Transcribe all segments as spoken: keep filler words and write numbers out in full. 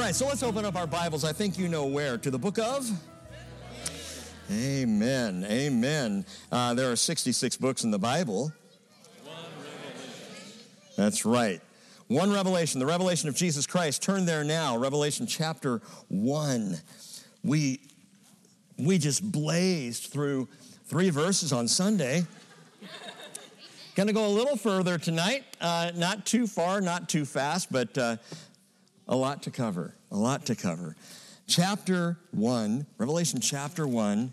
right, so let's open up our Bibles. I think you know where. To the book of? Amen. Amen. Uh, there are sixty-six books in the Bible. One revelation. That's right. One revelation, the revelation of Jesus Christ. Turn there now, Revelation chapter one. We, we just blazed through three verses on Sunday. Going to go a little further tonight. Uh, not too far, not too fast, but uh, a lot to cover. A lot to cover. Chapter one, Revelation chapter one,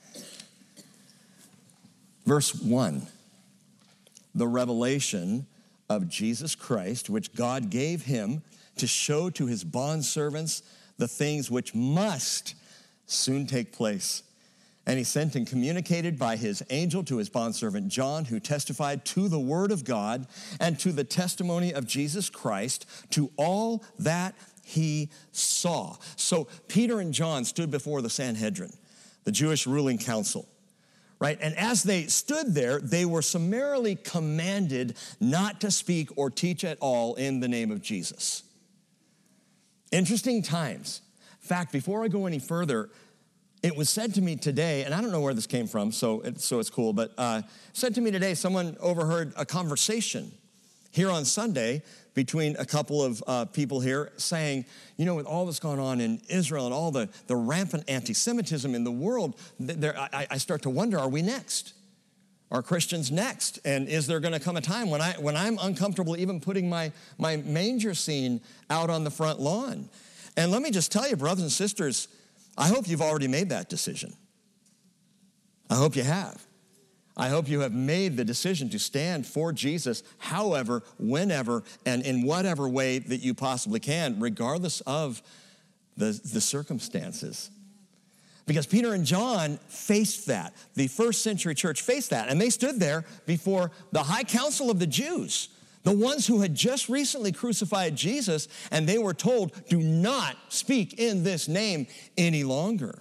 verse one. The revelation of Jesus Christ, which God gave him to show to his bondservants the things which must soon take place. And he sent and communicated by his angel to his bondservant John, who testified to the word of God and to the testimony of Jesus Christ, to all that he saw. So Peter and John stood before the Sanhedrin, the Jewish ruling council, right? And as they stood there, they were summarily commanded not to speak or teach at all in the name of Jesus. Interesting times. In fact, before I go any further, it was said to me today, and I don't know where this came from, so, it, so it's cool, but uh, said to me today, someone overheard a conversation here on Sunday between a couple of uh, people here saying, you know, with all that's gone on in Israel and all the, the rampant anti-Semitism in the world, there, I, I start to wonder, are we next? Are Christians next? And is there going to come a time when, I, when I'm uncomfortable even putting my, my manger scene out on the front lawn? And let me just tell you, brothers and sisters, I hope you've already made that decision. I hope you have. I hope you have made the decision to stand for Jesus however, whenever, and in whatever way that you possibly can, regardless of the, the circumstances. Because Peter and John faced that. The first century church faced that. And they stood there before the high council of the Jews, the ones who had just recently crucified Jesus, and they were told, do not speak in this name any longer.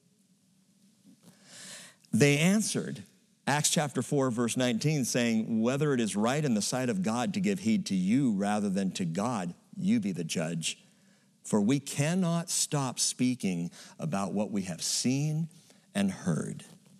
They answered, Acts chapter four, verse nineteen, saying, whether it is right in the sight of God to give heed to you rather than to God, you be the judge. For we cannot stop speaking about what we have seen and heard.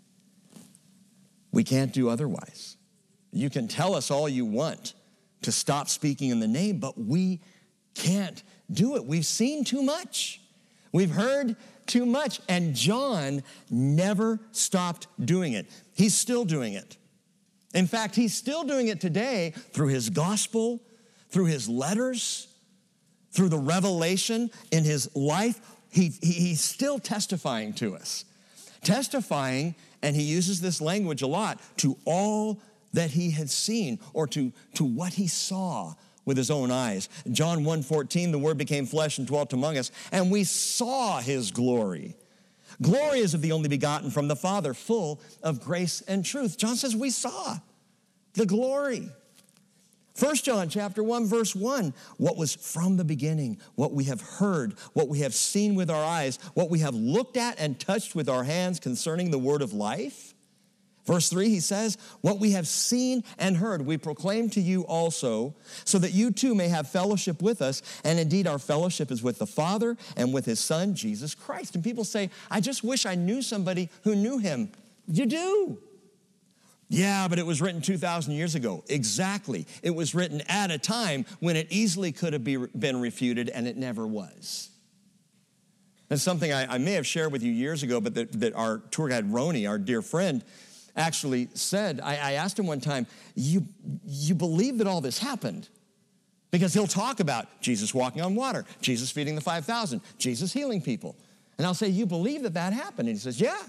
We can't do otherwise. You can tell us all you want to stop speaking in the name, but we can't do it. We've seen too much. We've heard too much. And John never stopped doing it. He's still doing it. In fact, he's still doing it today through his gospel, through his letters, through the revelation in his life. He, he, he's still testifying to us. Testifying, and he uses this language a lot, to all that he had seen, or to, to what he saw with his own eyes. John one fourteen, the word became flesh and dwelt among us, and we saw his glory. Glory is of the only begotten from the Father, full of grace and truth. John says we saw the glory. First John chapter one, verse one, what was from the beginning, what we have heard, what we have seen with our eyes, what we have looked at and touched with our hands concerning the word of life. Verse three, he says, what we have seen and heard, we proclaim to you also, so that you too may have fellowship with us. And indeed, our fellowship is with the Father and with his Son, Jesus Christ. And people say, I just wish I knew somebody who knew him. You do. Yeah, but it was written two thousand years ago. Exactly. It was written at a time when it easily could have be, been refuted, and it never was. That's something I, I may have shared with you years ago, but that, that our tour guide, Roni, our dear friend, actually said, I, I asked him one time, you, you believe that all this happened? Because he'll talk about Jesus walking on water, Jesus feeding the five thousand, Jesus healing people. And I'll say, you believe that that happened? And he says, yeah.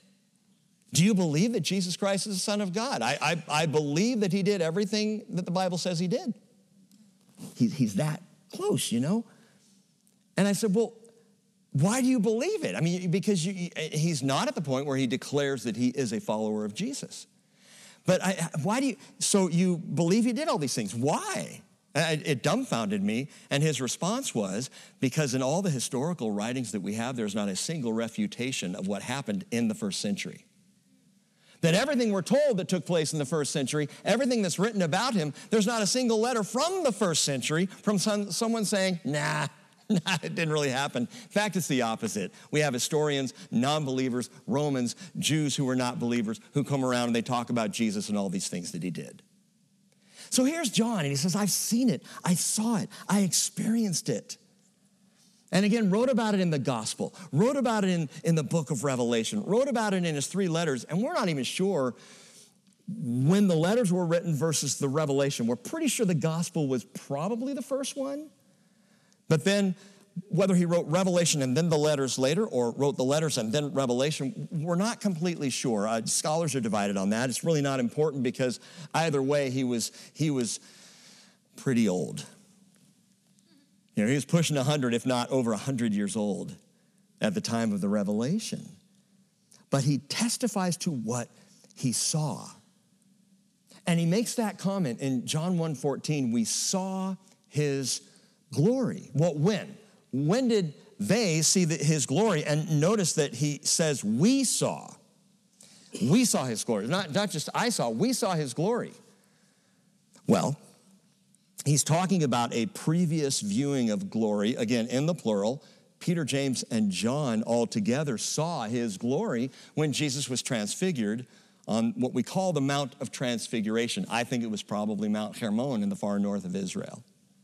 Do you believe that Jesus Christ is the Son of God? I, I, I believe that he did everything that the Bible says he did. He, he's that close, you know? And I said, well, why do you believe it? I mean, because you, he's not at the point where he declares that he is a follower of Jesus. But I, why do you, so you believe he did all these things. Why? It dumbfounded me, and his response was, because in all the historical writings that we have, there's not a single refutation of what happened in the first century. That everything we're told that took place in the first century, everything that's written about him, there's not a single letter from the first century from some, someone saying, nah, It didn't really happen. In fact, it's the opposite. We have historians, non-believers, Romans, Jews who are not believers, who come around and they talk about Jesus and all these things that he did. So here's John, and he says, I've seen it, I saw it, I experienced it. And again, wrote about it in the gospel, wrote about it in, in the book of Revelation, wrote about it in his three letters, and we're not even sure when the letters were written versus the Revelation. We're pretty sure the gospel was probably the first one, but then whether he wrote Revelation and then the letters later, or wrote the letters and then Revelation, we're not completely sure. Uh, scholars are divided on that. It's really not important because either way, he was, he was pretty old. You know, he was pushing one hundred, if not over one hundred years old at the time of the Revelation. But he testifies to what he saw. And he makes that comment in John one fourteen, we saw his glory. Well, when? When did they see the, his glory? And notice that he says, we saw. We saw his glory. Not, not just I saw, we saw his glory. Well, he's talking about a previous viewing of glory, again, in the plural. Peter, James, and John all together saw his glory when Jesus was transfigured on what we call the Mount of Transfiguration. I think it was probably Mount Hermon in the far north of Israel.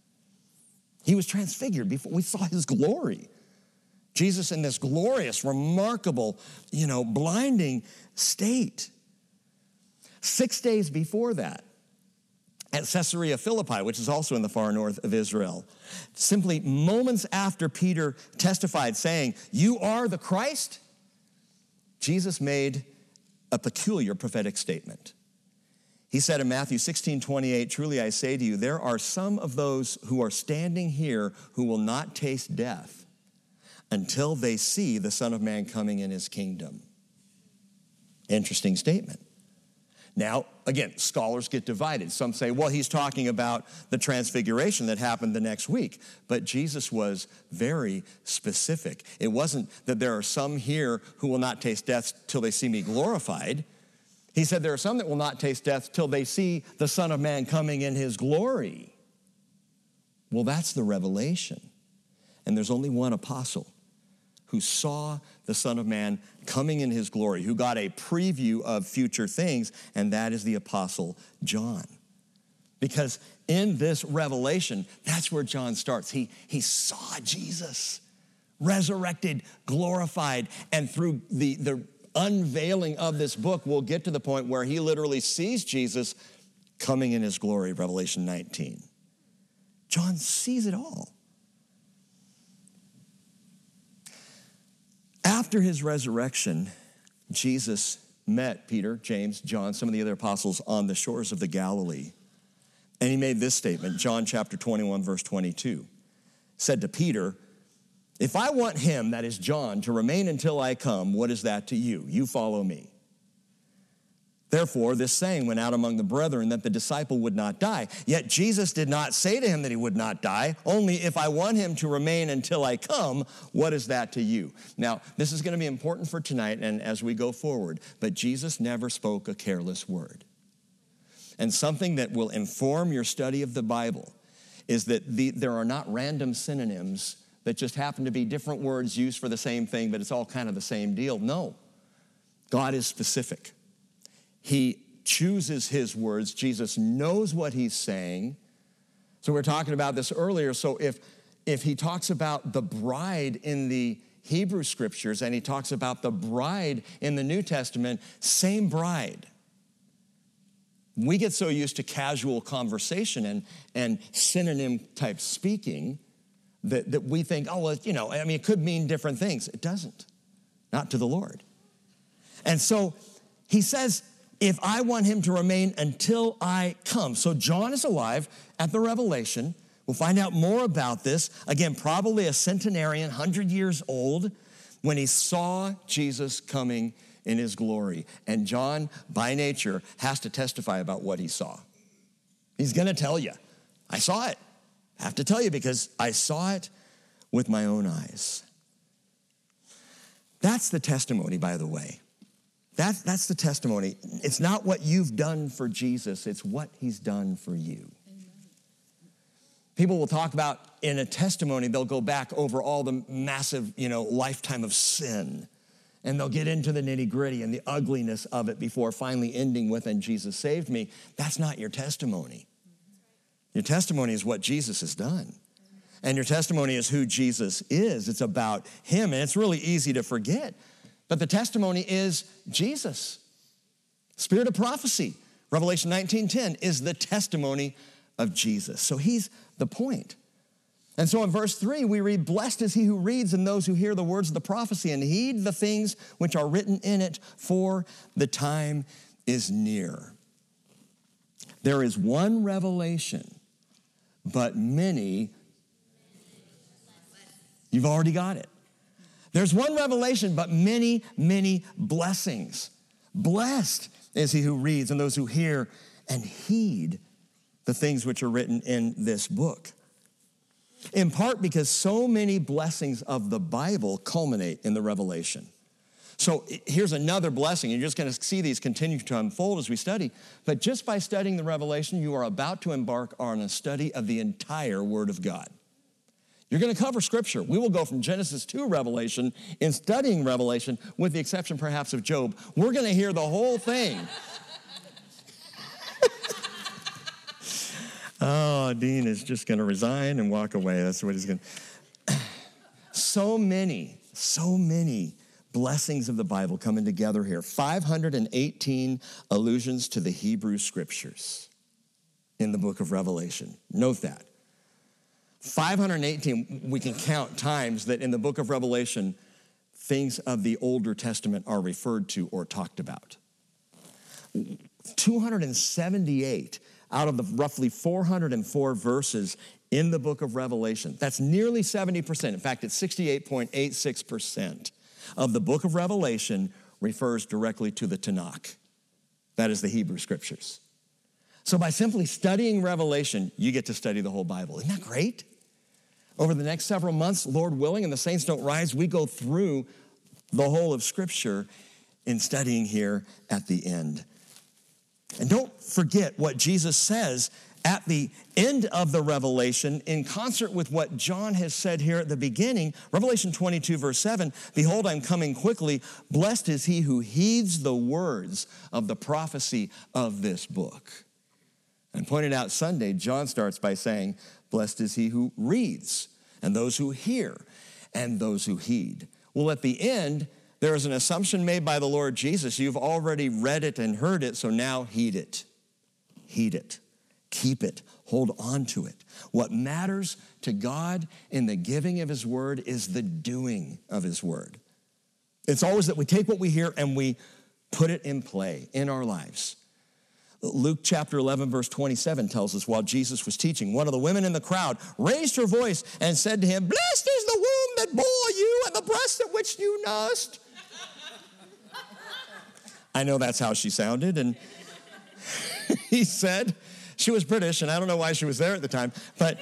He was transfigured before we saw his glory. Jesus in this glorious, remarkable, you know, blinding state. Six days before that, at Caesarea Philippi, which is also in the far north of Israel, simply moments after Peter testified saying, you are the Christ, Jesus made a peculiar prophetic statement. He said in Matthew sixteen twenty-eight, truly I say to you, there are some of those who are standing here who will not taste death until they see the Son of Man coming in his kingdom. Interesting statement. Now, again, scholars get divided. Some say, well, he's talking about the transfiguration that happened the next week. But Jesus was very specific. It wasn't that there are some here who will not taste death till they see me glorified. He said there are some that will not taste death till they see the Son of Man coming in his glory. Well, that's the revelation. And there's only one apostle who saw the Son of Man coming in his glory, who got a preview of future things, and that is the Apostle John. Because in this revelation, that's where John starts. He, he saw Jesus resurrected, glorified, and through the, the unveiling of this book, we'll get to the point where he literally sees Jesus coming in his glory, Revelation nineteen. John sees it all. After his resurrection, Jesus met Peter, James, John, some of the other apostles on the shores of the Galilee. And he made this statement, John chapter twenty-one, verse twenty-two, said to Peter, if I want him, that is John, to remain until I come, what is that to you? You follow me. Therefore, this saying went out among the brethren that the disciple would not die. Yet Jesus did not say to him that he would not die, only if I want him to remain until I come, what is that to you? Now, this is going to be important for tonight and as we go forward, but Jesus never spoke a careless word. And something that will inform your study of the Bible is that the, there are not random synonyms that just happen to be different words used for the same thing, but it's all kind of the same deal. No, God is specific. He chooses his words. Jesus knows what he's saying. So we were talking about this earlier. So if, if he talks about the bride in the Hebrew scriptures and he talks about the bride in the New Testament, same bride. We get so used to casual conversation and, and synonym type speaking that, that we think, oh, well, you know, I mean, it could mean different things. It doesn't, not to the Lord. And so he says, if I want him to remain until I come. So John is alive at the Revelation. We'll find out more about this. Again, probably a centenarian, one hundred years old, when he saw Jesus coming in his glory. And John, by nature, has to testify about what he saw. He's going to tell you, I saw it. I have to tell you because I saw it with my own eyes. That's the testimony, by the way. That, that's the testimony. It's not what you've done for Jesus, it's what he's done for you. Amen. People will talk about in a testimony, they'll go back over all the massive, you know, lifetime of sin. And they'll get into the nitty gritty and the ugliness of it before finally ending with, and Jesus saved me. That's not your testimony. Your testimony is what Jesus has done. And your testimony is who Jesus is. It's about him, and it's really easy to forget. But the testimony is Jesus. Spirit of prophecy, Revelation nineteen ten, is the testimony of Jesus. So he's the point. And so in verse three, we read, blessed is he who reads and those who hear the words of the prophecy and heed the things which are written in it, for the time is near. There is one revelation, but many, you've already got it. There's one revelation, but many, many blessings. Blessed is he who reads and those who hear and heed the things which are written in this book. In part because so many blessings of the Bible culminate in the revelation. So here's another blessing. You're just going to see these continue to unfold as we study. But just by studying the revelation, you are about to embark on a study of the entire Word of God. You're going to cover Scripture. We will go from Genesis to Revelation in studying Revelation, with the exception perhaps of Job. We're going to hear the whole thing. Oh, Dean is just going to resign and walk away. That's what he's going to. So many, so many blessings of the Bible coming together here. five hundred eighteen allusions to the Hebrew Scriptures in the book of Revelation. Note that. five hundred eighteen, we can count times that in the book of Revelation, things of the Older Testament are referred to or talked about. two hundred seventy-eight out of the roughly four hundred four verses in the book of Revelation. That's nearly seventy percent. In fact, it's sixty-eight point eight six percent of the book of Revelation refers directly to the Tanakh. That is the Hebrew Scriptures. So by simply studying Revelation, you get to study the whole Bible. Isn't that great? Over the next several months, Lord willing, and the saints don't rise, we go through the whole of Scripture in studying here at the end. And don't forget what Jesus says at the end of the Revelation in concert with what John has said here at the beginning. Revelation twenty-two, verse seven, behold, I'm coming quickly. Blessed is he who heeds the words of the prophecy of this book. And pointed out Sunday, John starts by saying, blessed is he who reads, and those who hear, and those who heed. Well, at the end, there is an assumption made by the Lord Jesus. You've already read it and heard it, so now heed it. Heed it. Keep it. Hold on to it. What matters to God in the giving of his word is the doing of his word. It's always that we take what we hear and we put it in play in our lives. Luke chapter eleven, verse twenty-seven tells us while Jesus was teaching, one of the women in the crowd raised her voice and said to him, blessed is the womb that bore you and the breast at which you nursed. I know that's how she sounded. And he said, she was British, and I don't know why she was there at the time, but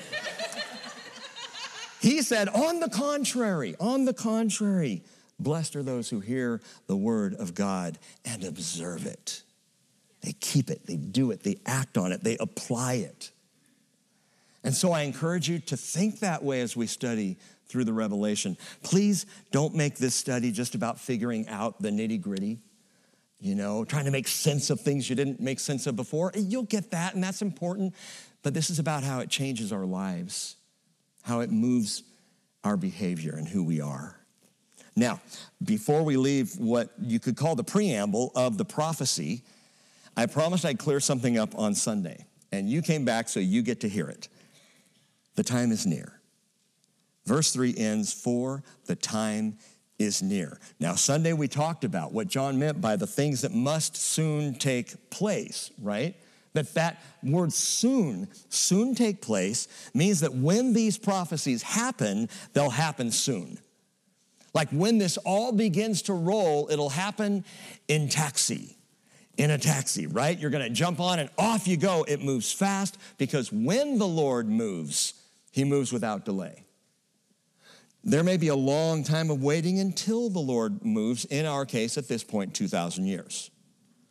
he said, on the contrary, on the contrary, blessed are those who hear the word of God and observe it. They keep it, they do it, they act on it, they apply it. And so I encourage you to think that way as we study through the Revelation. Please don't make this study just about figuring out the nitty-gritty, you know, trying to make sense of things you didn't make sense of before. You'll get that, and that's important. But this is about how it changes our lives, how it moves our behavior and who we are. Now, before we leave what you could call the preamble of the prophecy, I promised I'd clear something up on Sunday, and you came back, so you get to hear it. The time is near. Verse three ends, for the time is near. Now, Sunday we talked about what John meant by the things that must soon take place, right? That that word soon, soon take place, means that when these prophecies happen, they'll happen soon. Like when this all begins to roll, it'll happen in taxi. In a taxi, right? You're going to jump on and off you go. It moves fast because when the Lord moves, he moves without delay. There may be a long time of waiting until the Lord moves, in our case, at this point, two thousand years.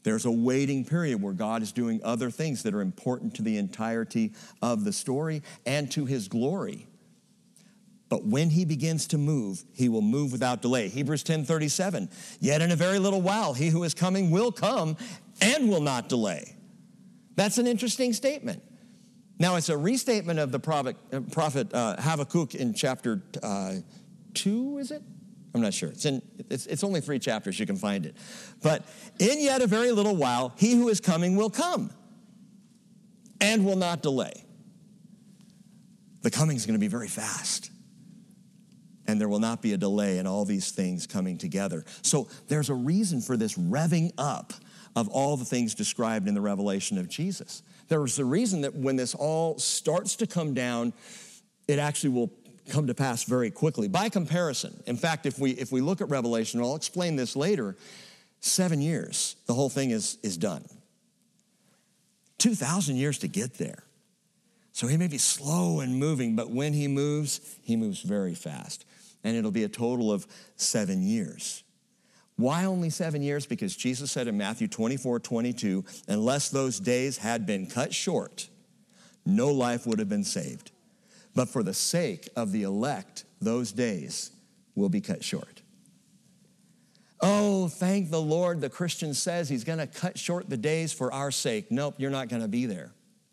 There's a waiting period where God is doing other things that are important to the entirety of the story and to his glory. But when he begins to move, he will move without delay. Hebrews ten thirty-seven, yet in a very little while, he who is coming will come and will not delay. That's an interesting statement. Now, it's a restatement of the prophet, uh, prophet uh, Habakkuk in chapter uh, two, is it? I'm not sure. It's, in, it's, it's only three chapters. You can find it. But in yet a very little while, he who is coming will come and will not delay. The coming is going to be very fast. And there will not be a delay in all these things coming together. So there's a reason for this revving up of all the things described in the revelation of Jesus. There's a reason that when this all starts to come down, it actually will come to pass very quickly. By comparison, in fact, if we if we look at Revelation, and I'll explain this later, seven years, the whole thing is, is done. two thousand years to get there. So he may be slow and moving, but when he moves, he moves very fast. And it'll be a total of seven years. Why only seven years? Because Jesus said in Matthew twenty-four twenty-two, unless those days had been cut short, no life would have been saved. But for the sake of the elect, those days will be cut short. Oh, thank the Lord, the Christian says he's going to cut short the days for our sake. Nope, you're not going to be there.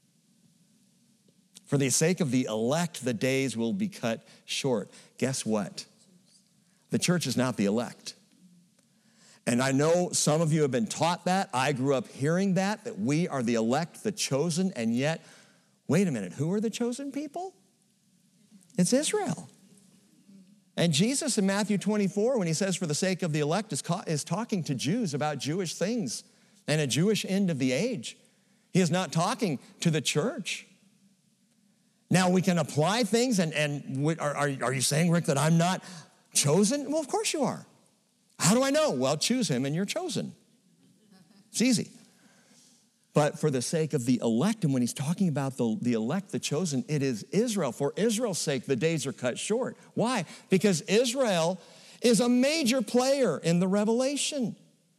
For the sake of the elect, the days will be cut short. Guess what? The church is not the elect. And I know some of you have been taught that. I grew up hearing that, that we are the elect, the chosen, and yet, wait a minute, who are the chosen people? It's Israel. And Jesus in Matthew twenty-four, when he says for the sake of the elect, is, ca- is talking to Jews about Jewish things and a Jewish end of the age. He is not talking to the church. Now, we can apply things, and, and are, are, are you saying, Rick, that I'm not chosen? Well, of course you are. How do I know? Well, choose him and you're chosen. It's easy. But for the sake of the elect, and when he's talking about the, the elect, the chosen, it is Israel. For Israel's sake, the days are cut short. Why? Because Israel is a major player in the revelation.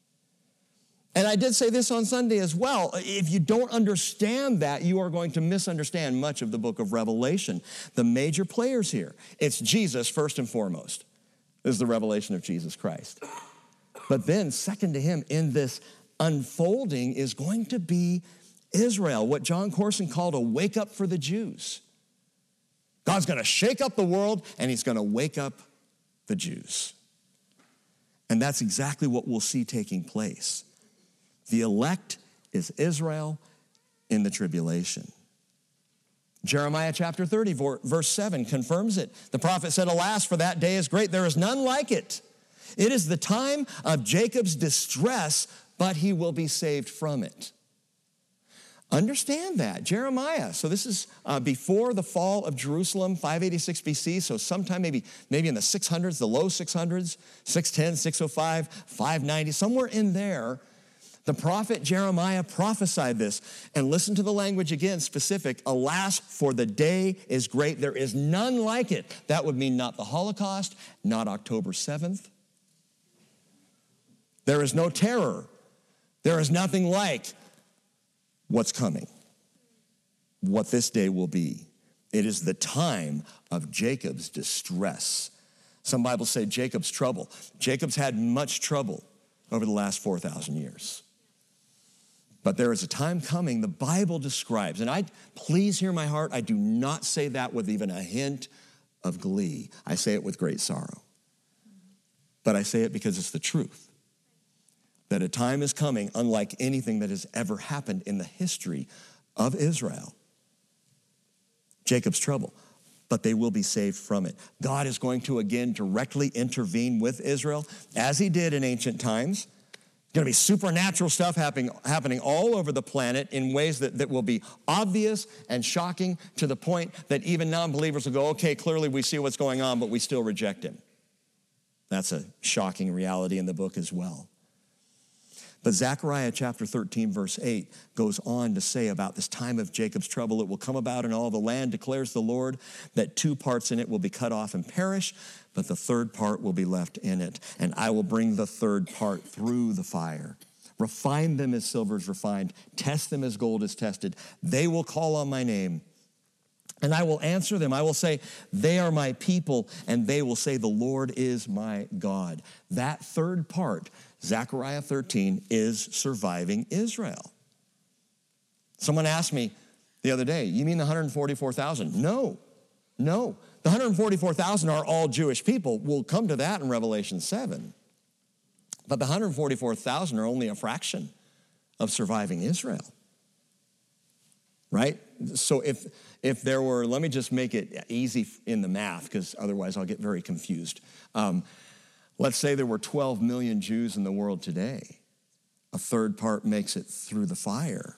And I did say this on Sunday as well. If you don't understand that, you are going to misunderstand much of the book of Revelation. The major players here, it's Jesus first and foremost. This is the revelation of Jesus Christ. But then second to him in this unfolding is going to be Israel, what John Corson called a wake up for the Jews. God's going to shake up the world and he's going to wake up the Jews. And that's exactly what we'll see taking place. The elect is Israel in the tribulation. Jeremiah chapter thirty, verse seven confirms it. The prophet said, alas, for that day is great. There is none like it. It is the time of Jacob's distress, but he will be saved from it. Understand that. Jeremiah. So this is uh, before the fall of Jerusalem, five eighty-six B C. So sometime maybe, maybe in the six hundreds, the low six hundreds, six ten, six oh five, five ninety, somewhere in there. The prophet Jeremiah prophesied this. And listen to the language again, specific. Alas, for the day is great. There is none like it. That would mean not the Holocaust, not October seventh. There is no terror. There is nothing like what's coming, what this day will be. It is the time of Jacob's distress. Some Bibles say Jacob's trouble. Jacob's had much trouble over the last four thousand years. But there is a time coming, the Bible describes, and I please hear my heart, I do not say that with even a hint of glee. I say it with great sorrow. But I say it because it's the truth. That a time is coming unlike anything that has ever happened in the history of Israel. Jacob's trouble, but they will be saved from it. God is going to again directly intervene with Israel, as he did in ancient times. Going to be supernatural stuff happening, happening all over the planet in ways that, that will be obvious and shocking to the point that even non-believers will go, okay, clearly we see what's going on, but we still reject him. That's a shocking reality in the book as well. But Zechariah chapter thirteen, verse eight goes on to say about this time of Jacob's trouble, it will come about in all the land, declares the Lord, that two parts in it will be cut off and perish, but the third part will be left in it. And I will bring the third part through the fire. Refine them as silver is refined. Test them as gold is tested. They will call on my name, and I will answer them. I will say, they are my people, and they will say, the Lord is my God. That third part, Zechariah thirteen, is surviving Israel. Someone asked me the other day, you mean the one hundred forty-four thousand? No, no. The one hundred forty-four thousand are all Jewish people. We'll come to that in Revelation seven. But the one hundred forty-four thousand are only a fraction of surviving Israel, right? So if, if there were, let me just make it easy in the math, because otherwise I'll get very confused. Um, let's say there were twelve million Jews in the world today. A third part makes it through the fire.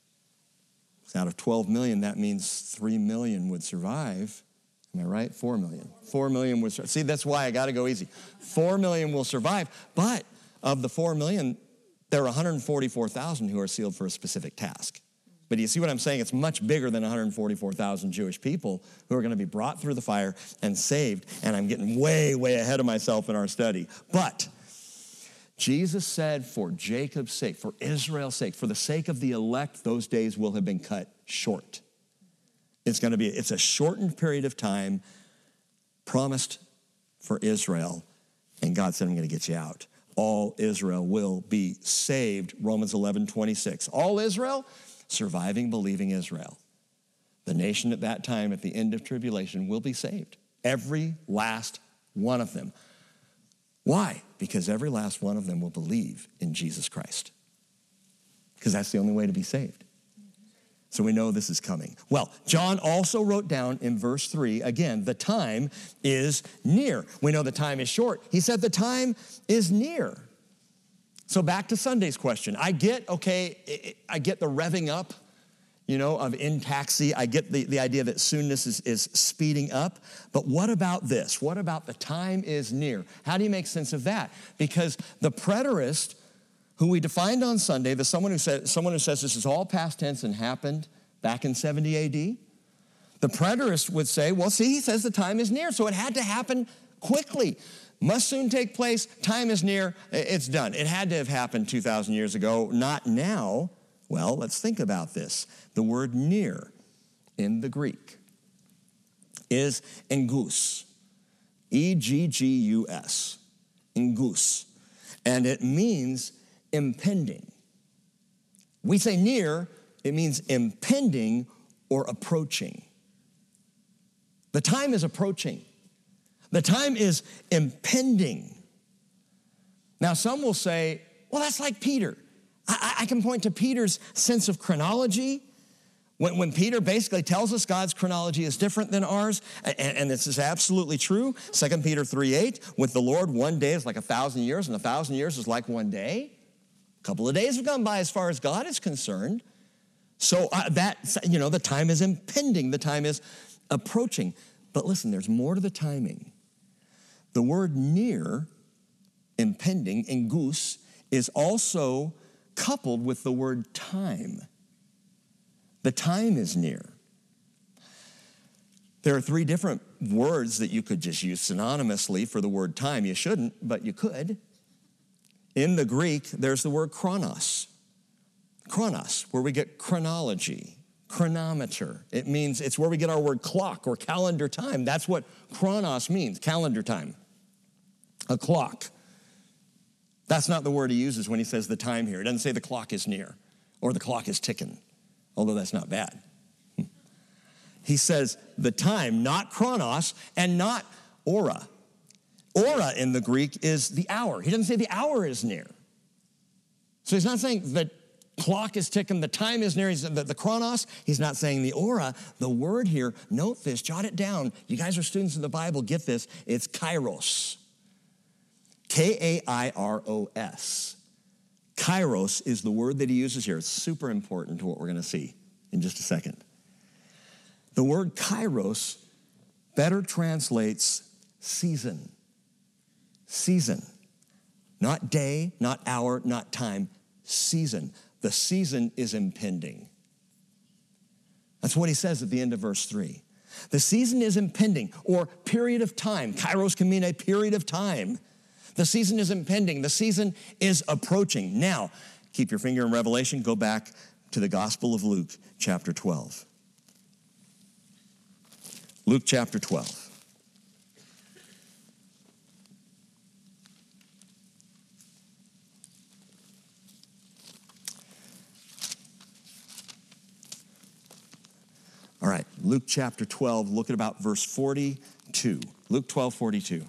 So out of twelve million, that means three million would survive. Am I right? four million. four million would survive. See, that's why I got to go easy. four million will survive, but of the four million, there are one hundred forty-four thousand who are sealed for a specific task. But do you see what I'm saying? It's much bigger than one hundred forty-four thousand Jewish people who are going to be brought through the fire and saved. And I'm getting way, way ahead of myself in our study. But Jesus said, for Jacob's sake, for Israel's sake, for the sake of the elect, those days will have been cut short. It's going to be, it's a shortened period of time promised for Israel. And God said, I'm going to get you out. All Israel will be saved. Romans eleven twenty-six. All Israel, surviving, believing Israel. The nation at that time, at the end of tribulation, will be saved. Every last one of them. Why? Because every last one of them will believe in Jesus Christ. Because that's the only way to be saved. So we know this is coming. Well, John also wrote down in verse three, again, the time is near. We know the time is short. He said the time is near. So back to Sunday's question. I get, okay, I get the revving up, you know, of in taxi. I get the, the idea that soonness is, is speeding up. But what about this? What about the time is near? How do you make sense of that? Because the preterist, who we defined on Sunday, the someone who said, someone who says this is all past tense and happened back in seventy A D, the preterist would say, well, see, he says the time is near, so it had to happen quickly. Must soon take place, time is near, it's done. It had to have happened two thousand years ago, not now. Well, let's think about this. The word near in the Greek is engus, E G G U S, engus, and it means impending. We say near, it means impending or approaching. The time is approaching. The time is impending. Now, some will say, well, that's like Peter. I, I can point to Peter's sense of chronology. When, when Peter basically tells us God's chronology is different than ours, and, and this is absolutely true. Second Peter three eight, with the Lord, one day is like a thousand years, and a thousand years is like one day. A couple of days have gone by as far as God is concerned. So uh, that, you know, the time is impending. The time is approaching. But listen, there's more to the timing. The word near, impending, engus, is also coupled with the word time. The time is near. There are three different words that you could just use synonymously for the word time. You shouldn't, but you could. In the Greek, there's the word chronos. Chronos, where we get chronology, chronometer. It means it's where we get our word clock or calendar time. That's what chronos means, calendar time. A clock. That's not the word he uses when he says the time here. It doesn't say the clock is near or the clock is ticking, although that's not bad. He says the time, not chronos and not ora. Ora in the Greek is the hour. He doesn't say the hour is near. So he's not saying the clock is ticking, the time is near, he's the, the chronos. He's not saying the ora. The word here, note this, jot it down. You guys are students of the Bible, get this. It's kairos. K A I R O S. Kairos is the word that he uses here. It's super important to what we're going to see in just a second. The word kairos better translates season. Season. Not day, not hour, not time. Season. The season is impending. That's what he says at the end of verse three. The season is impending, or period of time. Kairos can mean a period of time. The season is impending. The season is approaching. Now, keep your finger in Revelation, go back to the Gospel of Luke, chapter twelve. Luke chapter twelve. All right, Luke chapter twelve, look at about verse forty-two. Luke twelve, forty-two.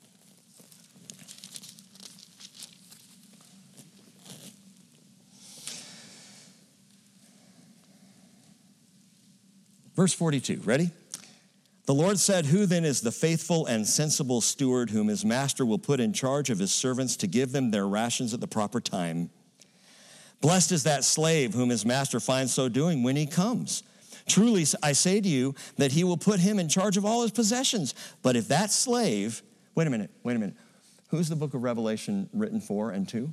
Verse forty-two, ready? The Lord said, "Who then is the faithful and sensible steward whom his master will put in charge of his servants to give them their rations at the proper time? Blessed is that slave whom his master finds so doing when he comes. Truly, I say to you that he will put him in charge of all his possessions. But if that slave," wait a minute, wait a minute. Who's the book of Revelation written for and to?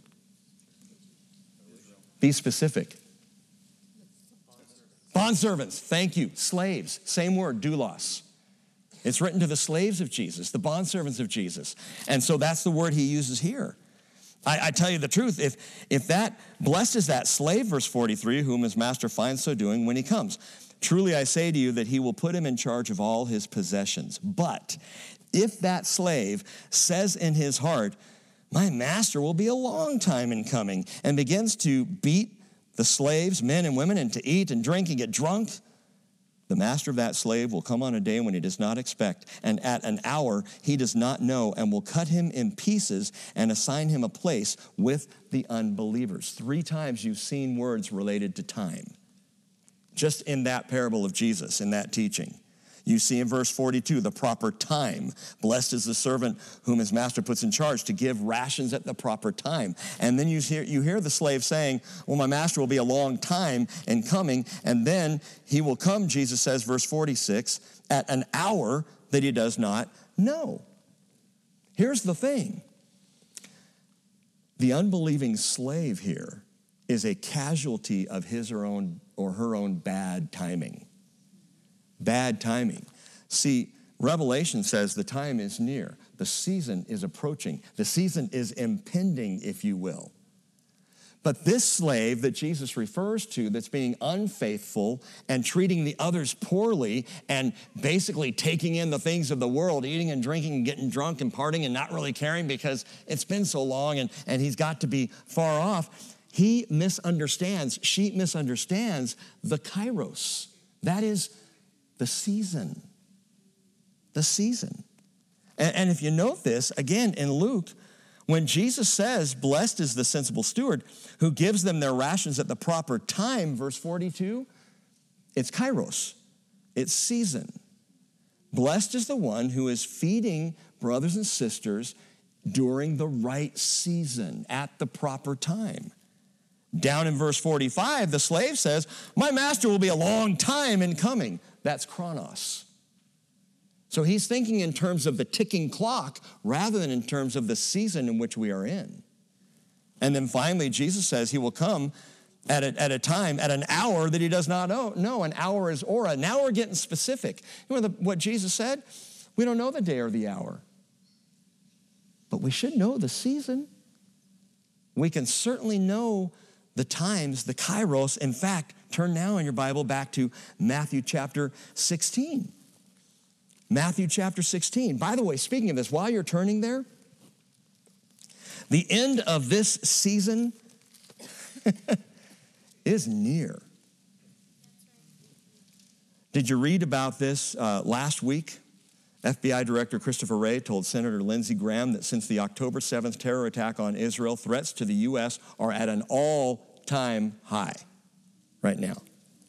Be specific. Bondservants, thank you. Slaves, same word, doulos. It's written to the slaves of Jesus, the bondservants of Jesus. And so that's the word he uses here. I, I tell you the truth, if, if that, blessed is that slave, verse forty-three, whom his master finds so doing when he comes. Truly I say to you that he will put him in charge of all his possessions. But if that slave says in his heart, my master will be a long time in coming, and begins to beat the slaves, men and women, and to eat and drink and get drunk, the master of that slave will come on a day when he does not expect, and at an hour he does not know, and will cut him in pieces and assign him a place with the unbelievers. Three times you've seen words related to time. Just in that parable of Jesus, in that teaching. You see in verse forty-two, the proper time. Blessed is the servant whom his master puts in charge to give rations at the proper time. And then you hear, you hear the slave saying, well, my master will be a long time in coming, and then he will come, Jesus says, verse forty-six, at an hour that he does not know. Here's the thing. The unbelieving slave here is a casualty of his or own or her own bad timing. Bad timing. See, Revelation says the time is near. The season is approaching. The season is impending, if you will. But this slave that Jesus refers to that's being unfaithful and treating the others poorly and basically taking in the things of the world, eating and drinking and getting drunk and partying and not really caring because it's been so long and, and he's got to be far off, he misunderstands, she misunderstands the kairos. That is the season. The season. And, and if you note this, again, in Luke, when Jesus says, blessed is the sensible steward who gives them their rations at the proper time, verse forty-two, it's kairos. It's season. Blessed is the one who is feeding brothers and sisters during the right season, at the proper time. Down in verse forty-five, the slave says, my master will be a long time in coming. That's chronos. So he's thinking in terms of the ticking clock rather than in terms of the season in which we are in. And then finally, Jesus says he will come at a, at a time, at an hour that he does not know. No, an hour is ora. Now we're getting specific. You know the, what Jesus said? We don't know the day or the hour. But we should know the season. We can certainly know the times, the kairos. In fact, turn now in your Bible back to Matthew chapter sixteen. Matthew chapter sixteen. By the way, speaking of this, while you're turning there, the end of this season is near. Did you read about this uh, last week? F B I Director Christopher Wray told Senator Lindsey Graham that since the October seventh terror attack on Israel, threats to the U S are at an all-time high right now.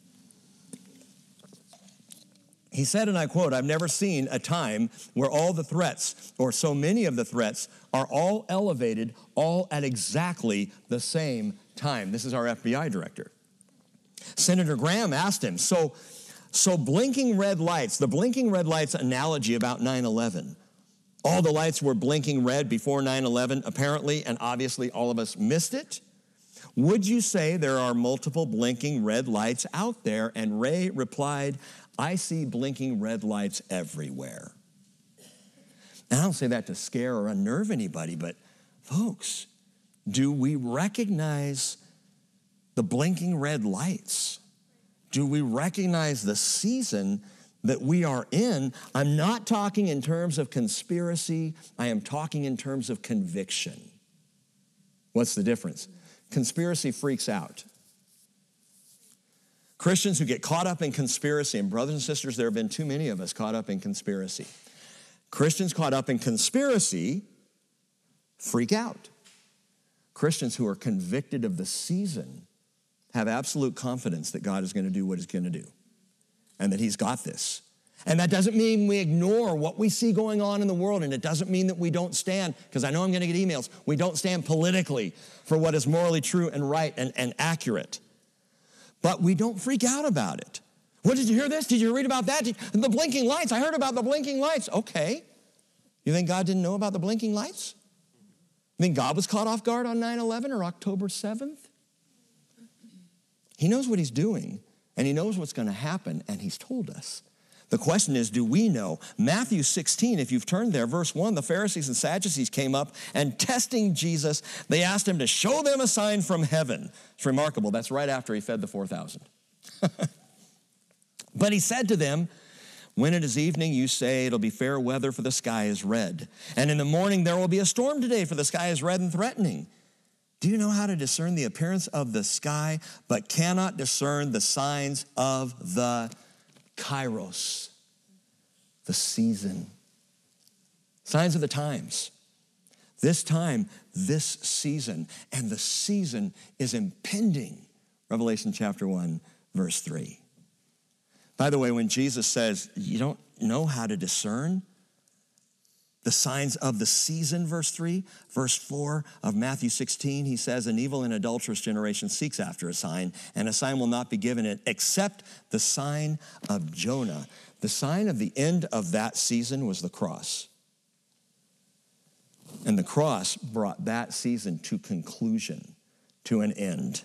He said, and I quote, I've never seen a time where all the threats, or so many of the threats, are all elevated, all at exactly the same time. This is our F B I director. Senator Graham asked him, so, so blinking red lights, the blinking red lights analogy about nine eleven, all the lights were blinking red before nine eleven, apparently, and obviously all of us missed it. Would you say there are multiple blinking red lights out there? And Ray replied, I see blinking red lights everywhere. And I don't say that to scare or unnerve anybody, but folks, do we recognize the blinking red lights? Do we recognize the season that we are in? I'm not talking in terms of conspiracy. I am talking in terms of conviction. What's the difference? Conspiracy freaks out. Christians who get caught up in conspiracy, and brothers and sisters, there have been too many of us caught up in conspiracy. Christians caught up in conspiracy freak out. Christians who are convicted of the season have absolute confidence that God is going to do what he's going to do and that he's got this. And that doesn't mean we ignore what we see going on in the world, and it doesn't mean that we don't stand, because I know I'm going to get emails, we don't stand politically for what is morally true and right and, and accurate. But we don't freak out about it. What, did you hear this? Did you read about that? Did, the blinking lights. I heard about the blinking lights. Okay. You think God didn't know about the blinking lights? You think God was caught off guard on nine eleven or October seventh? He knows what he's doing, and he knows what's going to happen, and he's told us. The question is, do we know? Matthew sixteen, if you've turned there, verse one, the Pharisees and Sadducees came up, and testing Jesus, they asked him to show them a sign from heaven. It's remarkable. That's right after he fed the four thousand. But he said to them, when it is evening, you say it'll be fair weather, for the sky is red. And in the morning, there will be a storm today, for the sky is red and threatening. Do you know how to discern the appearance of the sky, but cannot discern the signs of the kairos, the season? Signs of the times. This time, this season, and the season is impending. Revelation chapter one, verse three. By the way, when Jesus says, you don't know how to discern the signs of the season, verse three, verse four of Matthew sixteen, he says, an evil and adulterous generation seeks after a sign, and a sign will not be given it except the sign of Jonah. The sign of the end of that season was the cross. And the cross brought that season to conclusion, to an end.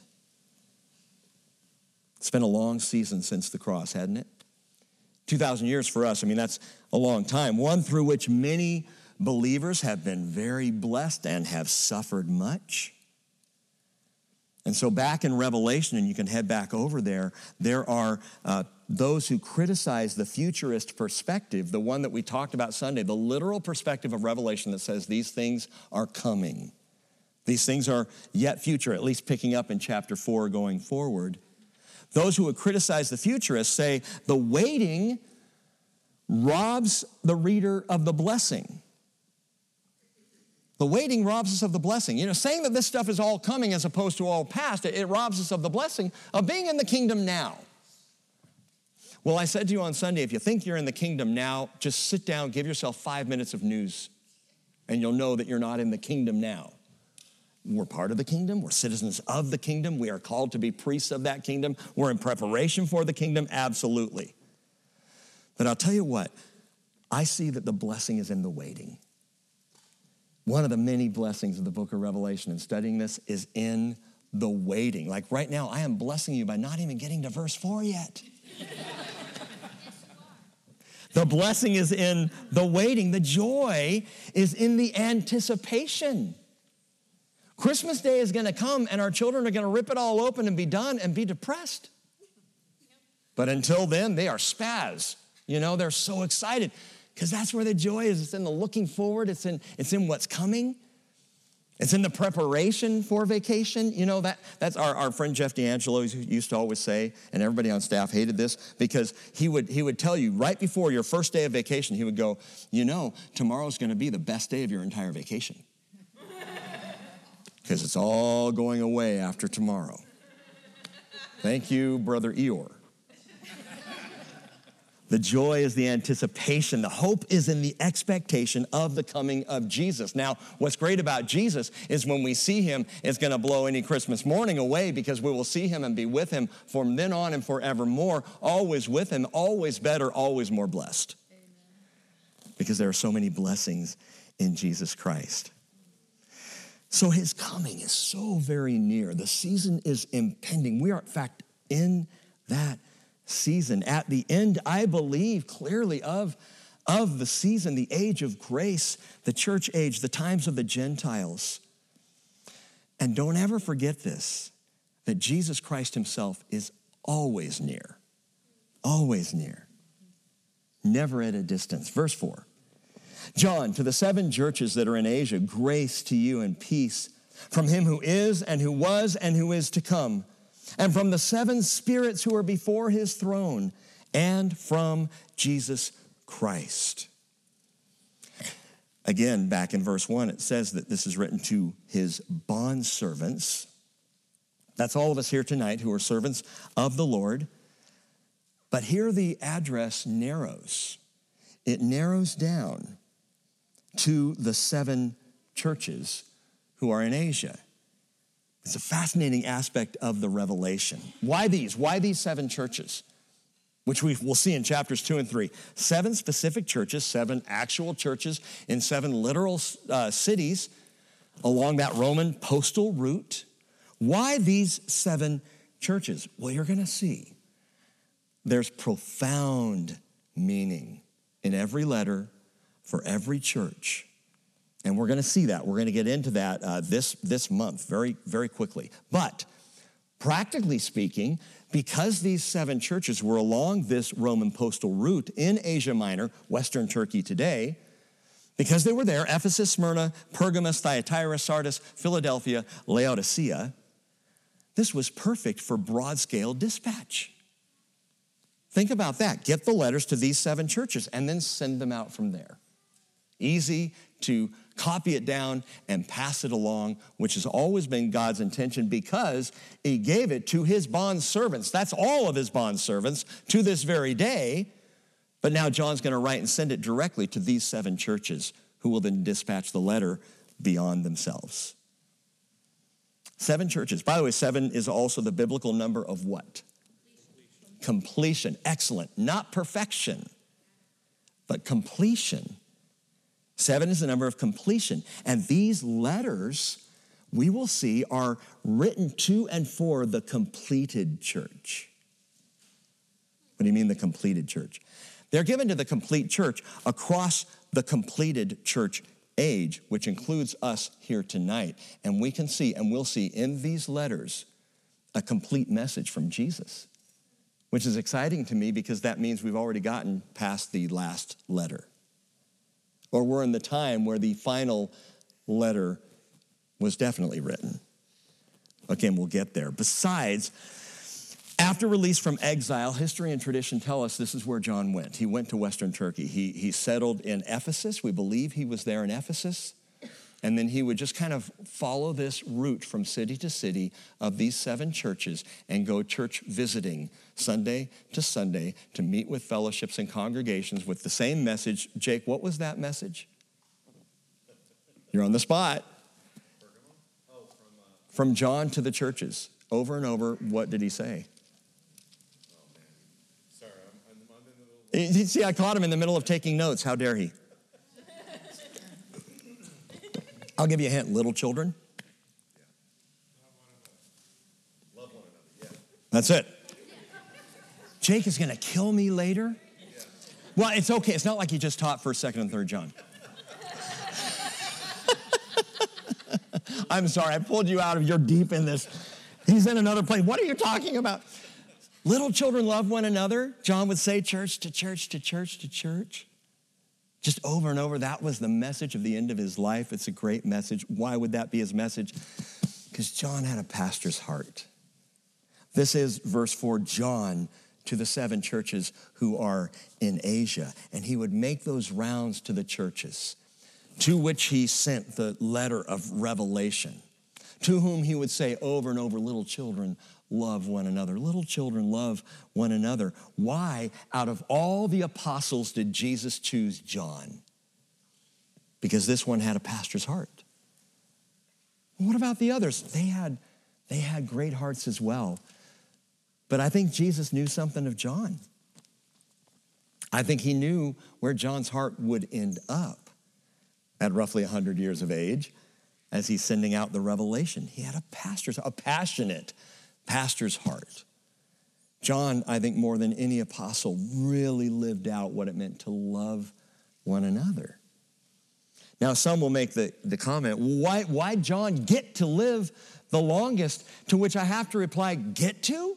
It's been a long season since the cross, hadn't it? two thousand years for us, I mean, that's a long time. One through which many believers have been very blessed and have suffered much. And so back in Revelation, and you can head back over there, there are uh, those who criticize the futurist perspective, the one that we talked about Sunday, the literal perspective of Revelation that says these things are coming. These things are yet future, at least picking up in chapter four going forward. Those who would criticize the futurists say the waiting robs the reader of the blessing. The waiting robs us of the blessing. You know, saying that this stuff is all coming as opposed to all past, it, it robs us of the blessing of being in the kingdom now. Well, I said to you on Sunday, if you think you're in the kingdom now, just sit down, give yourself five minutes of news, and you'll know that you're not in the kingdom now. We're part of the kingdom. We're citizens of the kingdom. We are called to be priests of that kingdom. We're in preparation for the kingdom, absolutely. But I'll tell you what, I see that the blessing is in the waiting. One of the many blessings of the book of Revelation and studying this is in the waiting. Like right now, I am blessing you by not even getting to verse four yet. The blessing is in the waiting. The joy is in the anticipation. Christmas Day is going to come, and our children are going to rip it all open and be done and be depressed. But until then, they are spaz. You know, they're so excited because that's where the joy is. It's in the looking forward. It's in, it's in what's coming. It's in the preparation for vacation. You know, that that's our, our friend Jeff D'Angelo used to always say, and everybody on staff hated this, because he would, he would tell you right before your first day of vacation, he would go, you know, tomorrow's going to be the best day of your entire vacation. Because it's all going away after tomorrow. Thank you, Brother Eeyore. The joy is the anticipation. The hope is in the expectation of the coming of Jesus. Now, what's great about Jesus is when we see him, it's going to blow any Christmas morning away, because we will see him and be with him from then on and forevermore, always with him, always better, always more blessed. Amen. Because there are so many blessings in Jesus Christ. So his coming is so very near. The season is impending. We are, in fact, in that season. At the end, I believe clearly of, of the season, the age of grace, the church age, the times of the Gentiles. And don't ever forget this. that Jesus Christ himself is always near, always near, never at a distance. Verse four, John, to the seven churches that are in Asia, grace to you and peace from him who is and who was and who is to come, and from the seven spirits who are before his throne, and from Jesus Christ. Again, back in verse one, it says that this is written to his bondservants. That's all of us here tonight who are servants of the Lord. But here the address narrows. It narrows down to the seven churches who are in Asia. It's a fascinating aspect of the revelation. Why these? Why these seven churches? Which we will see in chapters two and three. Seven specific churches, seven actual churches in seven literal uh, cities along that Roman postal route. Why these seven churches? Well, you're going to see there's profound meaning in every letter for every church. And we're going to see that. We're going to get into that uh, this, this month very, very quickly. But practically speaking, because these seven churches were along this Roman postal route in Asia Minor, Western Turkey today, because they were there, Ephesus, Smyrna, Pergamos, Thyatira, Sardis, Philadelphia, Laodicea, this was perfect for broad-scale dispatch. Think about that. Get the letters to these seven churches and then send them out from there. Easy to copy it down and pass it along, which has always been God's intention because he gave it to his bondservants. That's all of his bondservants to this very day. But now John's going to write and send it directly to these seven churches who will then dispatch the letter beyond themselves. Seven churches. By the way, seven is also the biblical number of what? Completion. Excellent. Not perfection, but completion. Seven is the number of completion. And these letters, we will see, are written to and for the completed church. What do you mean the completed church? They're given to the complete church across the completed church age, which includes us here tonight. And we can see, and we'll see in these letters, a complete message from Jesus, which is exciting to me because that means we've already gotten past the last letter. Or we're in the time where the final letter was definitely written. Okay, and we'll get there. Besides, after release from exile, history and tradition tell us this is where John went. He went to Western Turkey. He, he settled in Ephesus. We believe he was there in Ephesus. And then he would just kind of follow this route from city to city of these seven churches and go church visiting Sunday to Sunday to meet with fellowships and congregations with the same message. Jake, what was that message? You're on the spot. From John to the churches. Over and over, what did he say? Sorry, I'm, I'm in the middle. You see, I caught him in the middle of taking notes. How dare he? I'll give you a hint. Little children. Yeah. Love one another, yeah. That's it. Jake is going to kill me later. Yeah. Well, it's okay. It's not like he just taught first, second, and third John. I'm sorry. I pulled you out of, you're deep in this. He's in another place. What are you talking about? Little children love one another. John would say church to church to church to church. Just over and over, that was the message of the end of his life. It's a great message. Why would that be his message? Because John had a pastor's heart. This is verse four, John to the seven churches who are in Asia. And he would make those rounds to the churches, to which he sent the letter of revelation, to whom he would say over and over, little children, love one another. Little children love one another. Why, out of all the apostles, did Jesus choose John? Because this one had a pastor's heart. What about the others? They had, they had great hearts as well. But I think Jesus knew something of John. I think he knew where John's heart would end up at roughly one hundred years of age as he's sending out the revelation. He had a pastor's, a passionate pastor's heart. John, I think more than any apostle, really lived out what it meant to love one another. Now, some will make the, the comment, why, why John get to live the longest? To which I have to reply, get to?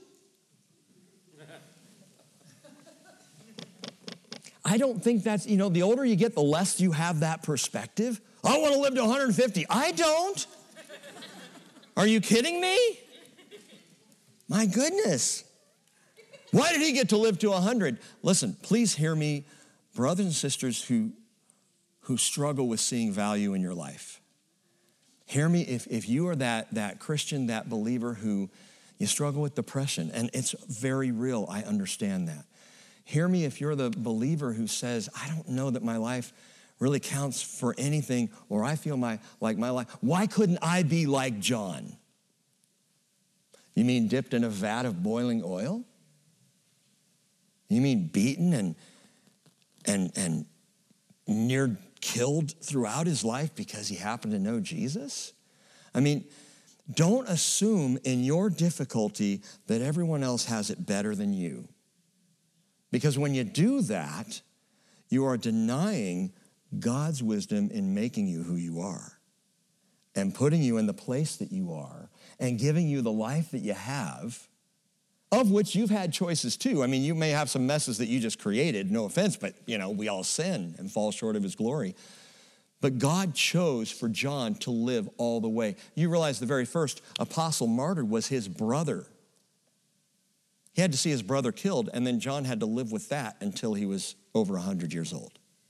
I don't think that's, you know, the older you get, the less you have that perspective. I want to live to one hundred fifty. I don't. Are you kidding me? My goodness. Why did he get to live to one hundred? Listen, please hear me, brothers and sisters who, who struggle with seeing value in your life. Hear me, if, if you are that, that Christian, that believer who you struggle with depression, and it's very real, I understand that. Hear me if you're the believer who says, I don't know that my life really counts for anything, or I feel my like my life. Why couldn't I be like John? You mean dipped in a vat of boiling oil? You mean beaten and and and near killed throughout his life because he happened to know Jesus? I mean, don't assume in your difficulty that everyone else has it better than you. Because when you do that, you are denying God's wisdom in making you who you are and putting you in the place that you are and giving you the life that you have, of which you've had choices too. I mean, you may have some messes that you just created, no offense, but you know, we all sin and fall short of his glory. But God chose for John to live all the way. You realize the very first apostle martyred was his brother. He had to see his brother killed, and then John had to live with that until he was over one hundred years old.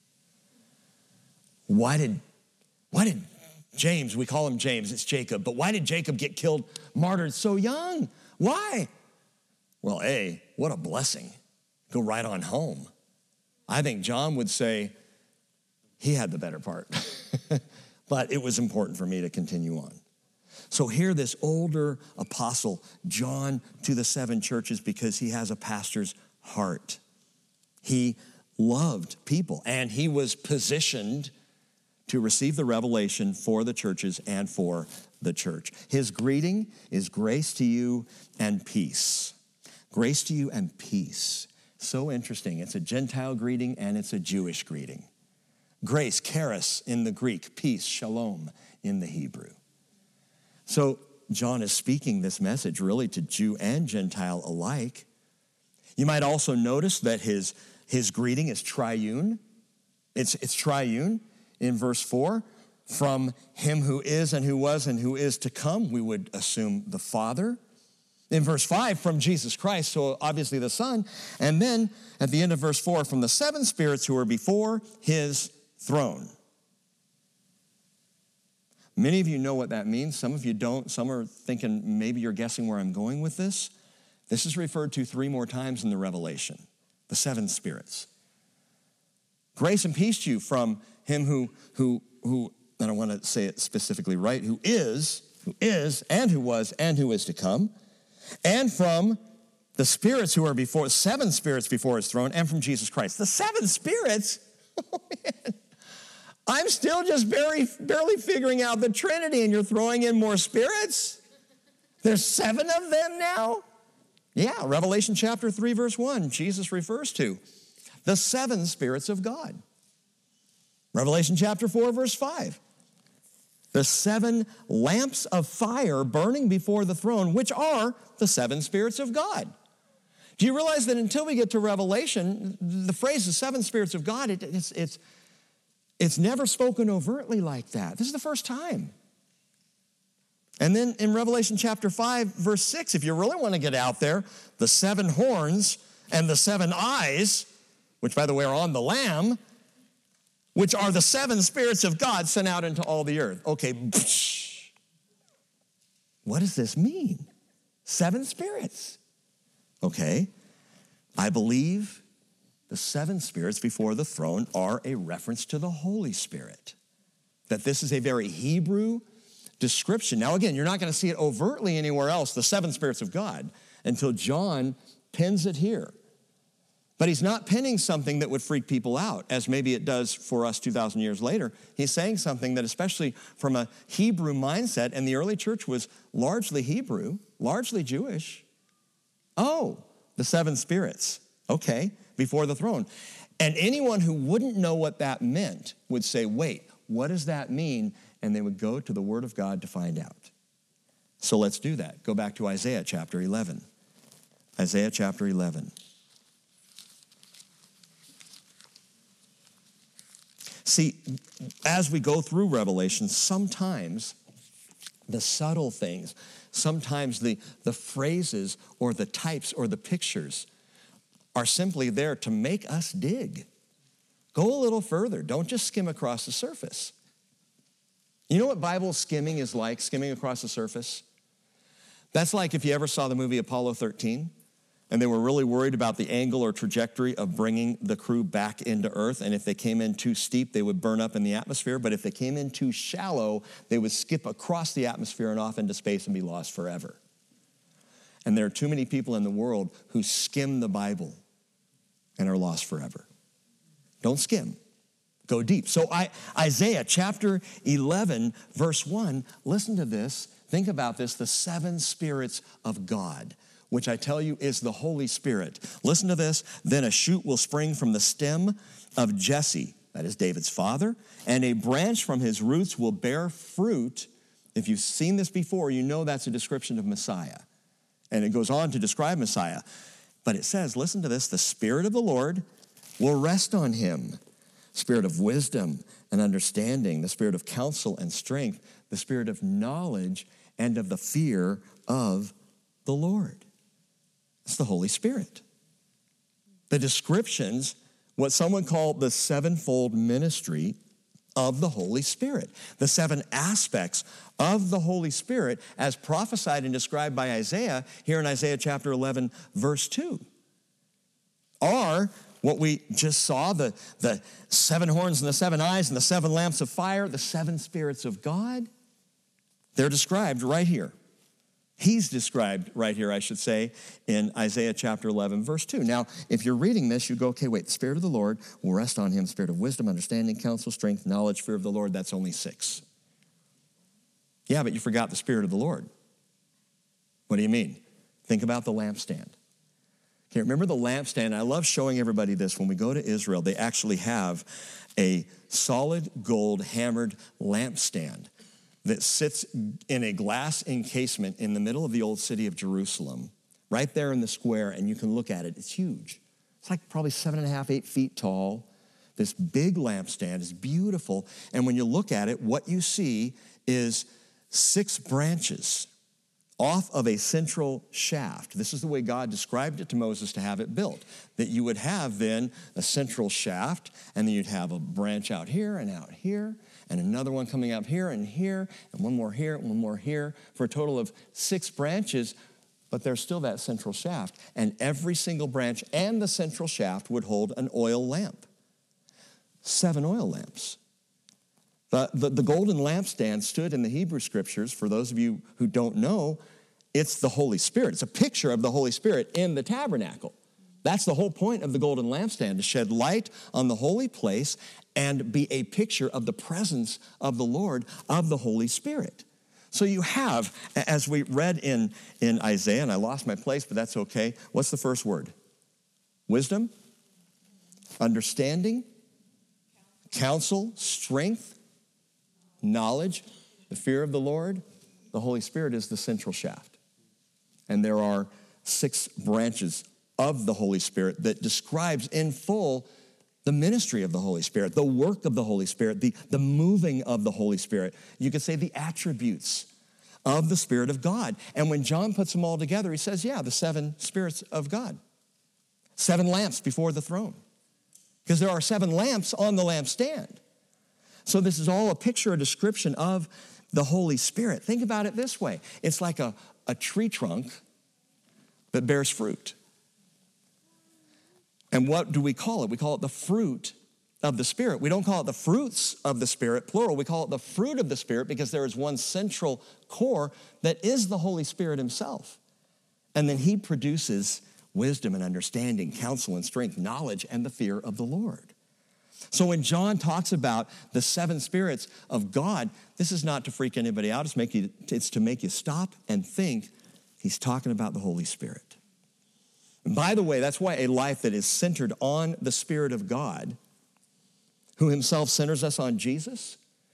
Why did, why did James, we call him James, it's Jacob, but why did Jacob get killed, martyred so young? Why? Well, A, what a blessing. Go right on home. I think John would say he had the better part, but it was important for me to continue on. So hear this older apostle, John, to the seven churches because he has a pastor's heart. He loved people, and he was positioned to receive the revelation for the churches and for the church. His greeting is grace to you and peace. Grace to you and peace. So interesting. It's a Gentile greeting and it's a Jewish greeting. Grace, charis in the Greek, peace, shalom in the Hebrew. So John is speaking this message really to Jew and Gentile alike. You might also notice that his, his greeting is triune. It's, it's triune in verse four. From him who is and who was and who is to come, we would assume the Father. In verse five, from Jesus Christ, so obviously the Son. And then at the end of verse four, from the seven spirits who are before his throne. Many of you know what that means. Some of you don't. Some are thinking maybe you're guessing where I'm going with this. This is referred to three more times in the Revelation, the seven spirits. Grace and peace to you from him who, who, who, and I want to say it specifically right, who is, who is, and who was, and who is to come, and from the spirits who are before, seven spirits before his throne, and from Jesus Christ. The seven spirits? Oh, man. I'm still just barely, barely figuring out the Trinity, and you're throwing in more spirits? There's seven of them now? Yeah, Revelation chapter three, verse one, Jesus refers to the seven spirits of God. Revelation chapter four, verse five, the seven lamps of fire burning before the throne, which are the seven spirits of God. Do you realize that until we get to Revelation, the phrase the seven spirits of God, it, it's, it's, it's never spoken overtly like that. This is the first time. And then in Revelation chapter five, verse six, if you really want to get out there, the seven horns and the seven eyes, which by the way are on the Lamb, which are the seven spirits of God sent out into all the earth. Okay, what does this mean? Seven spirits. Okay, I believe the seven spirits before the throne are a reference to the Holy Spirit. That this is a very Hebrew description. Now again, you're not going to see it overtly anywhere else, the seven spirits of God, until John pins it here. But he's not pinning something that would freak people out, as maybe it does for us two thousand years later. He's saying something that, especially from a Hebrew mindset, and the early church was largely Hebrew, largely Jewish. Oh, the seven spirits, okay, before the throne. And anyone who wouldn't know what that meant would say, wait, what does that mean? And they would go to the Word of God to find out. So let's do that. Go back to Isaiah chapter eleven. Isaiah chapter eleven. See, as we go through Revelation, sometimes the subtle things, sometimes the, the phrases or the types or the pictures are simply there to make us dig. Go a little further. Don't just skim across the surface. You know what Bible skimming is like, skimming across the surface? That's like if you ever saw the movie Apollo thirteen, and they were really worried about the angle or trajectory of bringing the crew back into Earth, and if they came in too steep, they would burn up in the atmosphere, but if they came in too shallow, they would skip across the atmosphere and off into space and be lost forever. And there are too many people in the world who skim the Bible and are lost forever. Don't skim. Go deep. So I, Isaiah chapter eleven, verse one, listen to this. Think about this, the seven spirits of God, which I tell you is the Holy Spirit. Listen to this. Then a shoot will spring from the stem of Jesse, that is David's father, and a branch from his roots will bear fruit. If you've seen this before, you know that's a description of Messiah. And it goes on to describe Messiah. But it says, listen to this, the Spirit of the Lord will rest on him. Spirit of wisdom and understanding, the spirit of counsel and strength, the spirit of knowledge and of the fear of the Lord. It's the Holy Spirit. The descriptions, what someone called the sevenfold ministry of the Holy Spirit, the seven aspects of the Holy Spirit as prophesied and described by Isaiah here in Isaiah chapter eleven, verse two, are what we just saw, the, the seven horns and the seven eyes and the seven lamps of fire, the seven spirits of God. They're described right here. He's described right here, I should say, in Isaiah chapter eleven, verse two. Now, if you're reading this, you go, okay, wait, the Spirit of the Lord will rest on him, spirit of wisdom, understanding, counsel, strength, knowledge, fear of the Lord. That's only six. Yeah, but you forgot the Spirit of the Lord. What do you mean? Think about the lampstand. Okay, remember the lampstand? I love showing everybody this. When we go to Israel, they actually have a solid gold hammered lampstand that sits in a glass encasement in the middle of the old city of Jerusalem, right there in the square, and you can look at it. It's huge. It's like probably seven and a half, eight feet tall. This big lampstand is beautiful, and when you look at it, what you see is six branches off of a central shaft. This is the way God described it to Moses to have it built, that you would have then a central shaft, and then you'd have a branch out here and out here, and another one coming up here and here, and one more here and one more here, for a total of six branches, but there's still that central shaft. And every single branch and the central shaft would hold an oil lamp. Seven oil lamps. The, the, the golden lampstand stood in the Hebrew Scriptures. For those of you who don't know, it's the Holy Spirit. It's a picture of the Holy Spirit in the tabernacle. That's the whole point of the golden lampstand, to shed light on the holy place and be a picture of the presence of the Lord, of the Holy Spirit. So you have, as we read in, in Isaiah, and I lost my place, but that's okay. What's the first word? Wisdom, understanding, counsel, strength, knowledge, the fear of the Lord. The Holy Spirit is the central shaft. And there are six branches of the Holy Spirit that describes in full the ministry of the Holy Spirit, the work of the Holy Spirit, the, the moving of the Holy Spirit. You could say the attributes of the Spirit of God. And when John puts them all together, he says, yeah, the seven spirits of God. Seven lamps before the throne. Because there are seven lamps on the lampstand. So this is all a picture, a description of the Holy Spirit. Think about it this way. It's like a, a tree trunk that bears fruit. And what do we call it? We call it the fruit of the Spirit. We don't call it the fruits of the Spirit, plural. We call it the fruit of the Spirit because there is one central core that is the Holy Spirit himself. And then he produces wisdom and understanding, counsel and strength, knowledge and the fear of the Lord. So when John talks about the seven spirits of God, this is not to freak anybody out. It's, make you, it's to make you stop and think he's talking about the Holy Spirit. And by the way, that's why a life that is centered on the Spirit of God, who himself centers us on Jesus,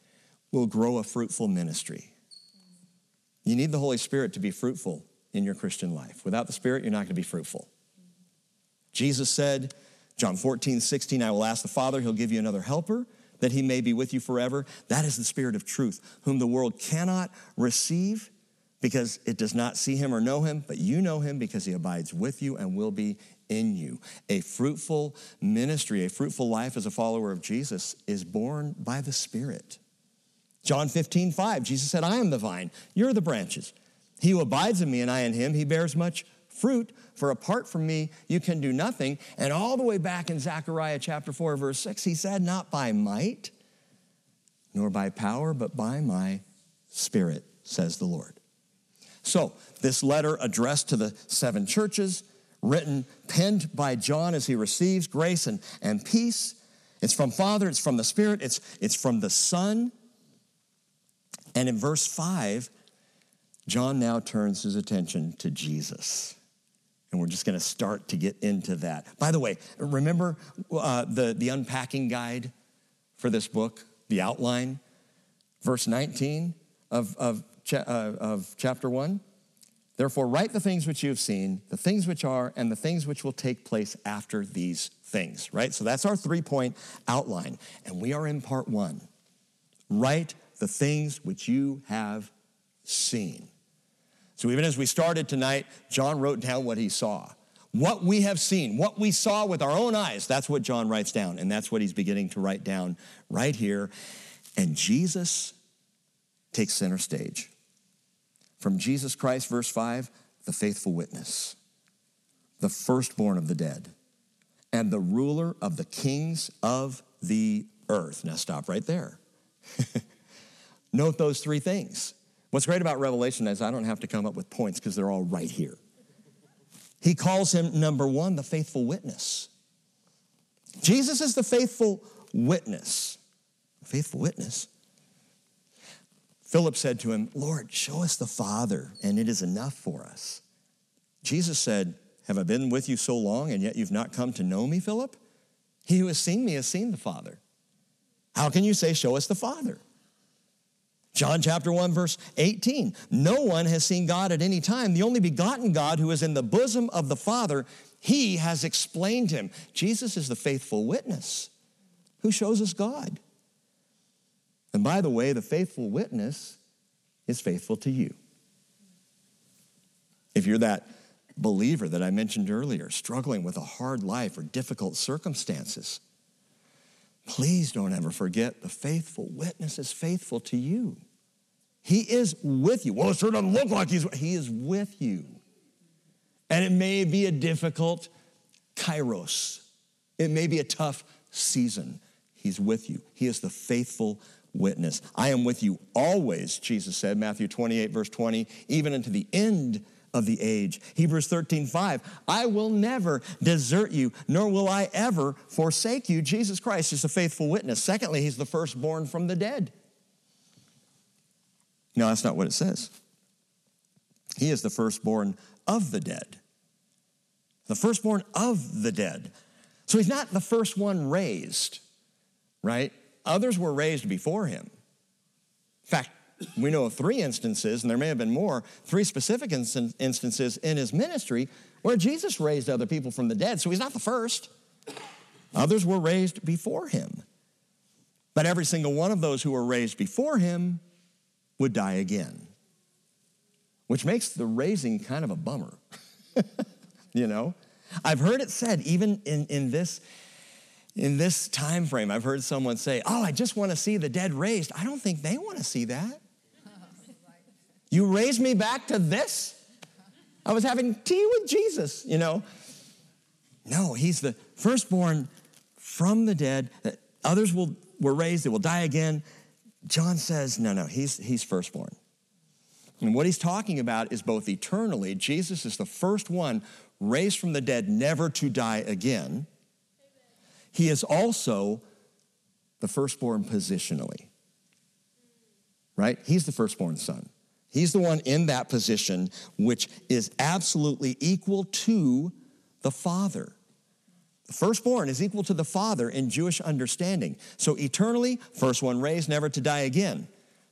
will grow a fruitful ministry. You need the Holy Spirit to be fruitful in your Christian life. Without the Spirit, you're not going to be fruitful. Jesus said, John fourteen, sixteen, I will ask the Father, he'll give you another helper, that he may be with you forever. That is the Spirit of truth, whom the world cannot receive because it does not see him or know him, but you know him because he abides with you and will be in you. A fruitful ministry, a fruitful life as a follower of Jesus is born by the Spirit. John fifteen, five, Jesus said, I am the vine, you're the branches. He who abides in me and I in him, he bears much fruit, for apart from me, you can do nothing. And all the way back in Zechariah chapter four, verse six, he said, not by might, nor by power, but by my Spirit, says the Lord. So this letter addressed to the seven churches, written, penned by John as he receives grace and, and peace. It's from Father, it's from the Spirit, it's, it's from the Son. And in verse five, John now turns his attention to Jesus. And we're just going to start to get into that. By the way, remember uh, the, the unpacking guide for this book, the outline? Verse nineteen of, of, cha- uh, of chapter one. Therefore, write the things which you have seen, the things which are, and the things which will take place after these things, right? So that's our three-point outline. And we are in part one. Write the things which you have seen. So even as we started tonight, John wrote down what he saw. What we have seen, what we saw with our own eyes, that's what John writes down. And that's what he's beginning to write down right here. And Jesus takes center stage. From Jesus Christ, verse five, the faithful witness, the firstborn of the dead, and the ruler of the kings of the earth. Now stop right there. Note those three things. What's great about Revelation is I don't have to come up with points because they're all right here. He calls him, number one, the faithful witness. Jesus is the faithful witness. Faithful witness. Philip said to him, Lord, show us the Father, and it is enough for us. Jesus said, have I been with you so long, and yet you've not come to know me, Philip? He who has seen me has seen the Father. How can you say, show us the Father? John chapter one, verse eighteen, no one has seen God at any time. The only begotten God who is in the bosom of the Father, he has explained him. Jesus is the faithful witness who shows us God. And by the way, the faithful witness is faithful to you. If you're that believer that I mentioned earlier, struggling with a hard life or difficult circumstances, please don't ever forget the faithful witness is faithful to you. He is with you. Well, it sure doesn't look like he's, he is with you. And it may be a difficult kairos. It may be a tough season. He's with you. He is the faithful witness. I am with you always, Jesus said, Matthew twenty-eight, verse twenty, even unto the end of the age. Hebrews thirteen, five, I will never desert you, nor will I ever forsake you. Jesus Christ is a faithful witness. Secondly, he's the firstborn from the dead. No, that's not what it says. He is the firstborn of the dead. The firstborn of the dead. So he's not the first one raised, right? Others were raised before him. In fact, we know of three instances, and there may have been more, three specific instances in his ministry where Jesus raised other people from the dead. So he's not the first. Others were raised before him. But every single one of those who were raised before him would die again, which makes the raising kind of a bummer. You know? I've heard it said, even in, in this in this time frame, I've heard someone say, oh, I just want to see the dead raised. I don't think they want to see that. You raised me back to this? I was having tea with Jesus, you know? No, he's the firstborn from the dead. Others will were raised, they will die again. John says, no, no, he's, he's firstborn. And what he's talking about is both eternally, Jesus is the first one raised from the dead, never to die again. He is also the firstborn positionally, right? He's the firstborn son. He's the one in that position which is absolutely equal to the Father. The firstborn is equal to the Father in Jewish understanding. So eternally, first one raised, never to die again.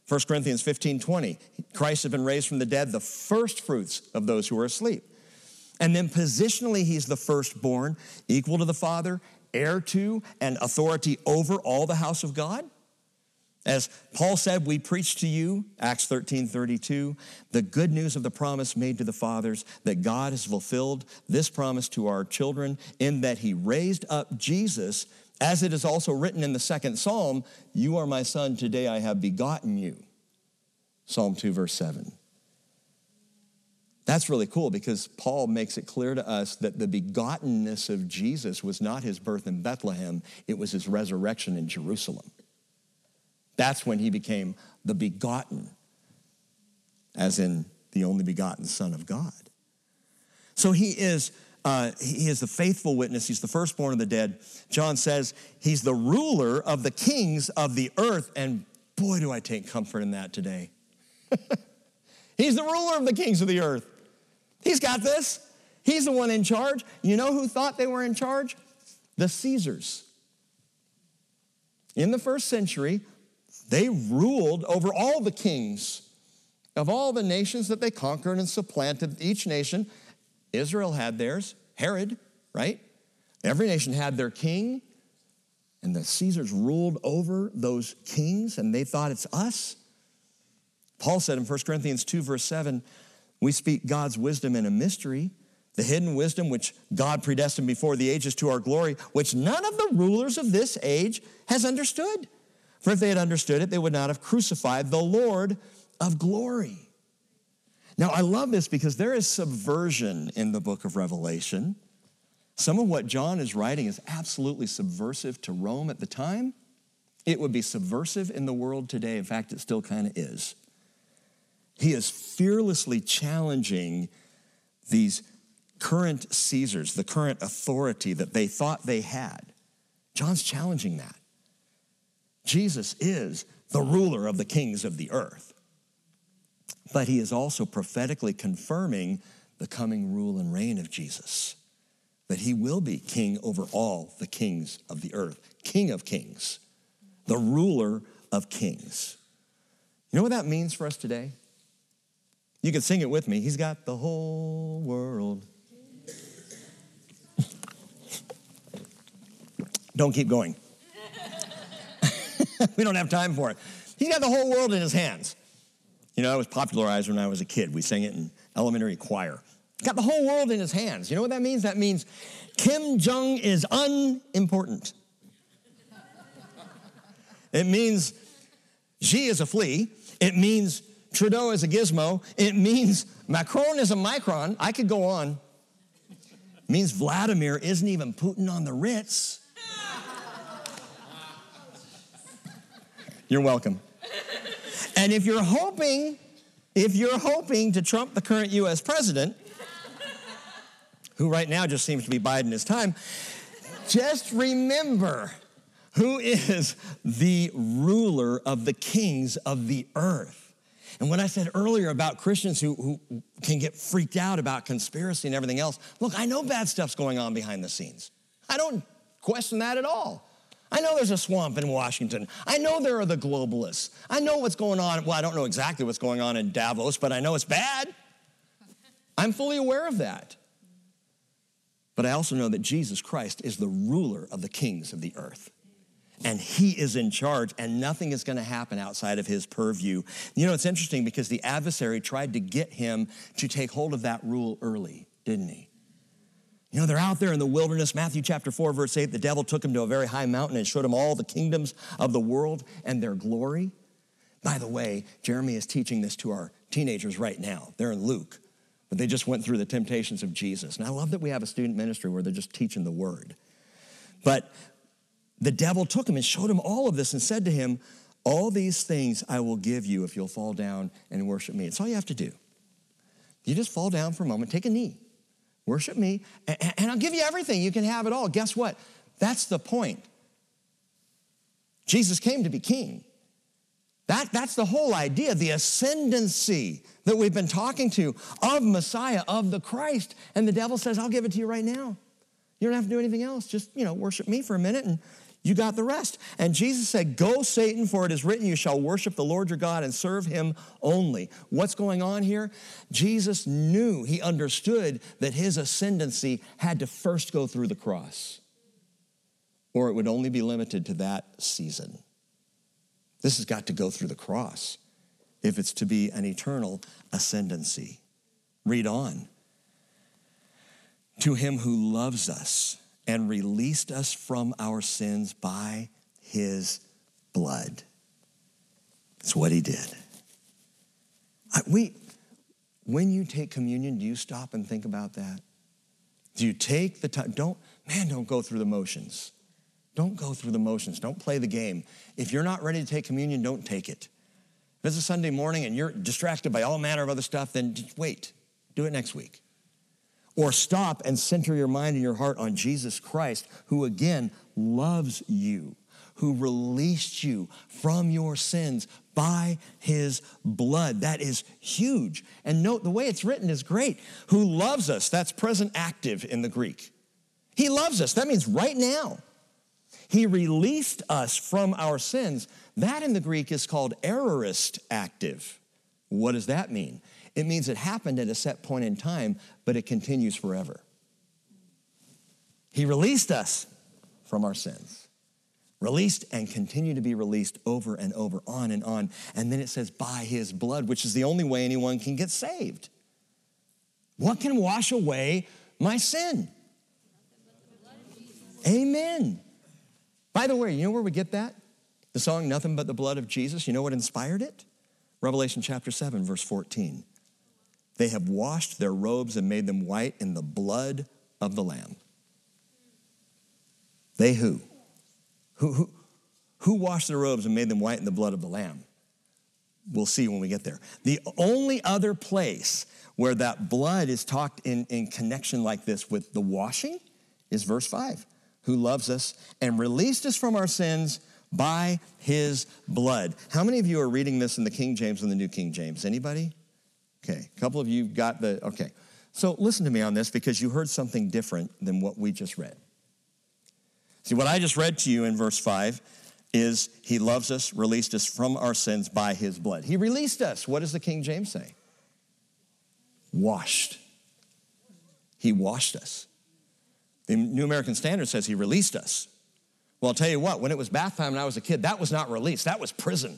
First Corinthians fifteen twenty, Christ has been raised from the dead, the first fruits of those who are asleep. And then positionally, he's the firstborn, equal to the Father, heir to, and authority over all the house of God. As Paul said, we preach to you, Acts thirteen thirty-two, the good news of the promise made to the fathers, that God has fulfilled this promise to our children in that he raised up Jesus, as it is also written in the second Psalm, you are my son, today I have begotten you. Psalm two, verse seven. That's really cool because Paul makes it clear to us that the begottenness of Jesus was not his birth in Bethlehem, it was his resurrection in Jerusalem. That's when he became the begotten, as in the only begotten Son of God. So he is, uh, he is the faithful witness. He's the firstborn of the dead. John says he's the ruler of the kings of the earth. And boy, do I take comfort in that today. He's the ruler of the kings of the earth. He's got this. He's the one in charge. You know who thought they were in charge? The Caesars. In the first century, they ruled over all the kings of all the nations that they conquered and supplanted. Each nation, Israel had theirs, Herod, right? Every nation had their king, and the Caesars ruled over those kings, and they thought it's us. Paul said in First Corinthians two, verse seven, we speak God's wisdom in a mystery, the hidden wisdom which God predestined before the ages to our glory, which none of the rulers of this age has understood. For if they had understood it, they would not have crucified the Lord of glory. Now, I love this because there is subversion in the book of Revelation. Some of what John is writing is absolutely subversive to Rome at the time. It would be subversive in the world today. In fact, it still kind of is. He is fearlessly challenging these current Caesars, the current authority that they thought they had. John's challenging that. Jesus is the ruler of the kings of the earth. But he is also prophetically confirming the coming rule and reign of Jesus, that he will be king over all the kings of the earth, King of kings, the ruler of kings. You know what that means for us today? You can sing it with me. He's got the whole world. Don't keep going. We don't have time for it. He's got the whole world in his hands. You know, it was popularized when I was a kid. We sang it in elementary choir. He's got the whole world in his hands. You know what that means? That means Kim Jong is unimportant. It means Xi is a flea. It means Trudeau is a gizmo. It means Macron is a micron. I could go on. It means Vladimir isn't even Putin on the Ritz. You're welcome. And if you're hoping, if you're hoping to trump the current U S president, who right now just seems to be biding his time, just remember who is the ruler of the kings of the earth. And when I said earlier about Christians who, who can get freaked out about conspiracy and everything else, look, I know bad stuff's going on behind the scenes. I don't question that at all. I know there's a swamp in Washington. I know there are the globalists. I know what's going on. Well, I don't know exactly what's going on in Davos, but I know it's bad. I'm fully aware of that. But I also know that Jesus Christ is the ruler of the kings of the earth. And he is in charge, and nothing is going to happen outside of his purview. You know, it's interesting because the adversary tried to get him to take hold of that rule early, didn't he? You know, they're out there in the wilderness. Matthew chapter four, verse eight, the devil took him to a very high mountain and showed him all the kingdoms of the world and their glory. By the way, Jeremy is teaching this to our teenagers right now. They're in Luke, but they just went through the temptations of Jesus. And I love that we have a student ministry where they're just teaching the word. But the devil took him and showed him all of this and said to him, all these things I will give you if you'll fall down and worship me. It's all you have to do. You just fall down for a moment, take a knee. Worship me, and I'll give you everything. You can have it all. Guess what? That's the point. Jesus came to be king. That, that's the whole idea, the ascendancy that we've been talking to of Messiah, of the Christ. And the devil says, I'll give it to you right now. You don't have to do anything else. Just, you know, worship me for a minute, and You got the rest. And Jesus said, go, Satan, for it is written, you shall worship the Lord your God and serve him only. What's going on here? Jesus knew, he understood that his ascendancy had to first go through the cross, or it would only be limited to that season. This has got to go through the cross if it's to be an eternal ascendancy. Read on. To him who loves us and released us from our sins by his blood. That's what he did. I, we, when you take communion, do you stop and think about that? Do you take the time? Don't, man, don't go through the motions. Don't go through the motions. Don't play the game. If you're not ready to take communion, don't take it. If it's a Sunday morning and you're distracted by all manner of other stuff, then just wait. Do it next week. Or stop and center your mind and your heart on Jesus Christ, who again loves you, who released you from your sins by his blood. That is huge. And note, the way it's written is great. Who loves us, that's present active in the Greek. He loves us. That means right now. He released us from our sins. That in the Greek is called aorist active. What does that mean? It means it happened at a set point in time, but it continues forever. He released us from our sins. Released and continue to be released over and over, on and on. And then it says, by his blood, which is the only way anyone can get saved. What can wash away my sin? Amen. By the way, you know where we get that? The song, Nothing But the Blood of Jesus. You know what inspired it? Revelation chapter seven, verse fourteen. They have washed their robes and made them white in the blood of the Lamb. They who? Who, who, who washed their robes and made them white in the blood of the Lamb? We'll see when we get there. The only other place where that blood is talked in, in connection like this with the washing is verse five. Who loves us and released us from our sins by his blood. How many of you are reading this in the King James and the New King James? Anybody? Okay, a couple of you got the, okay. So listen to me on this because you heard something different than what we just read. See, what I just read to you in verse five is he loves us, released us from our sins by his blood. He released us. What does the King James say? Washed. He washed us. The New American Standard says he released us. Well, I'll tell you what, when it was bath time and I was a kid, that was not release. That was prison.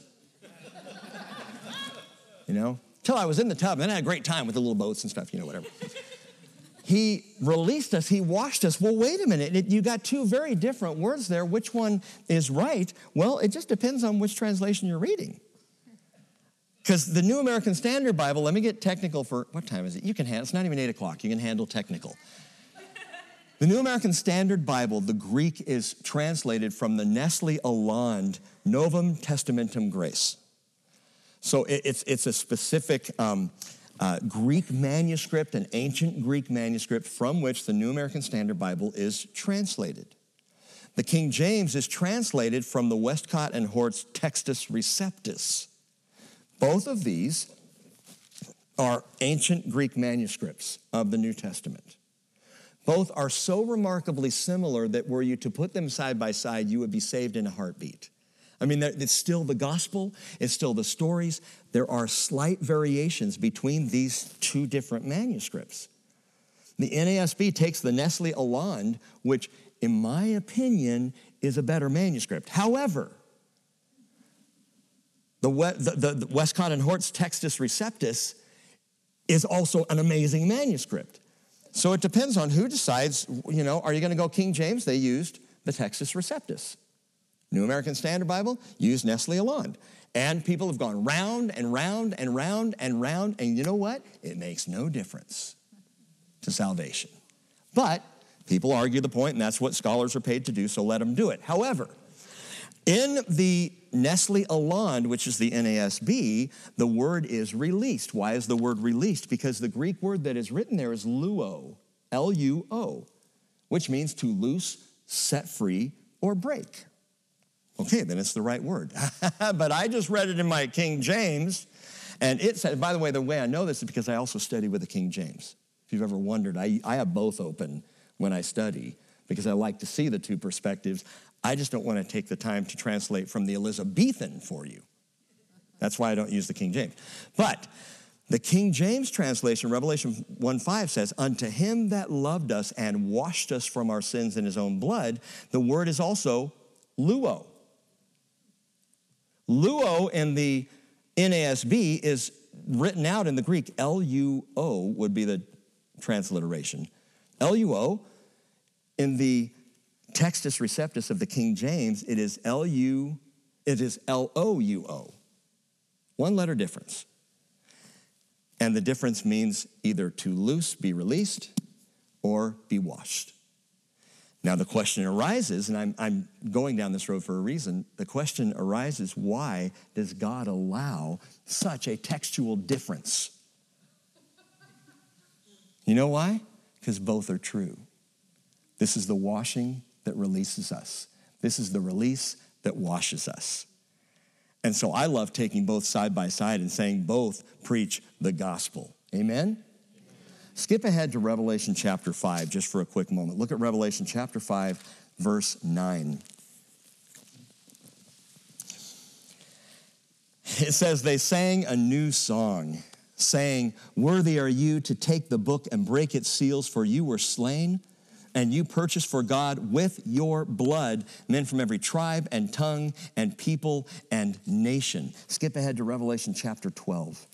You know? Till I was in the tub, and then I had a great time with the little boats and stuff, you know, whatever. He released us, he washed us. Well, wait a minute, it, you got two very different words there. Which one is right? Well, it just depends on which translation you're reading. Because the New American Standard Bible, let me get technical for, what time is it? You can handle, it's not even eight o'clock, you can handle technical. The New American Standard Bible, the Greek is translated from the Nestle Aland Novum Testamentum Grace. So it's, it's a specific um, uh, Greek manuscript, an ancient Greek manuscript from which the New American Standard Bible is translated. The King James is translated from the Westcott and Hort's Textus Receptus. Both of these are ancient Greek manuscripts of the New Testament. Both are so remarkably similar that were you to put them side by side, you would be saved in a heartbeat. I mean, it's still the gospel, it's still the stories. There are slight variations between these two different manuscripts. The N A S B takes the Nestle Aland, which, in my opinion, is a better manuscript. However, the, the, the Westcott and Hort's Textus Receptus is also an amazing manuscript. So it depends on who decides, you know, are you going to go King James? They used the Textus Receptus. New American Standard Bible used Nestle Aland. And people have gone round and round and round and round, and you know what? It makes no difference to salvation. But people argue the point, and that's what scholars are paid to do, so let them do it. However, in the Nestle Aland, which is the N A S B, the word is released. Why is the word released? Because the Greek word that is written there is luo, L U O, which means to loose, set free, or break. Okay, then it's the right word. But I just read it in my King James, and it said, by the way, the way I know this is because I also study with the King James. If you've ever wondered, I, I have both open when I study, because I like to see the two perspectives. I just don't want to take the time to translate from the Elizabethan for you. That's why I don't use the King James. But the King James translation, Revelation one five says, unto him that loved us and washed us from our sins in his own blood, the word is also luo. Luo in the N A S B is written out in the Greek. L U O would be the transliteration. L U O, in the Textus Receptus of the King James, it is L U, it is L O U O. One letter difference. And the difference means either to loose, be released, or be washed. Now the question arises, and I'm, I'm going down this road for a reason, the question arises, why does God allow such a textual difference? You know why? Because both are true. This is the washing that releases us. This is the release that washes us. And so I love taking both side by side and saying both preach the gospel. Amen? Skip ahead to Revelation chapter five just for a quick moment. Look at Revelation chapter five, verse nine. It says, they sang a new song, saying, worthy are you to take the book and break its seals, for you were slain, and you purchased for God with your blood men from every tribe and tongue and people and nation. Skip ahead to Revelation chapter twelve.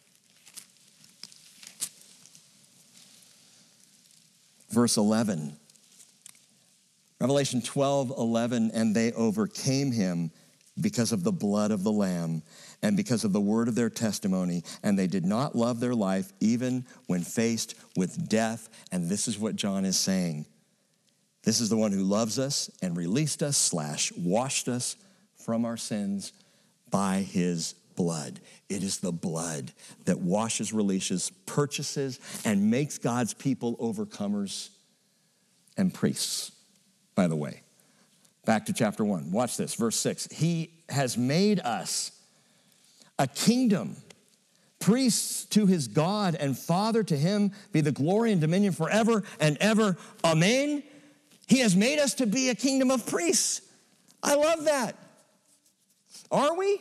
Verse eleven. Revelation twelve, eleven, and they overcame him because of the blood of the Lamb and because of the word of their testimony, and they did not love their life even when faced with death. And this is what John is saying. This is the one who loves us and released us slash washed us from our sins by his blood. It is the blood that washes, releases, purchases, and makes God's people overcomers and priests, by the way. Back to chapter one. Watch this, verse six. He has made us a kingdom, priests to his God and Father. To him be the glory and dominion forever and ever. Amen. He has made us to be a kingdom of priests. I love that. Are we?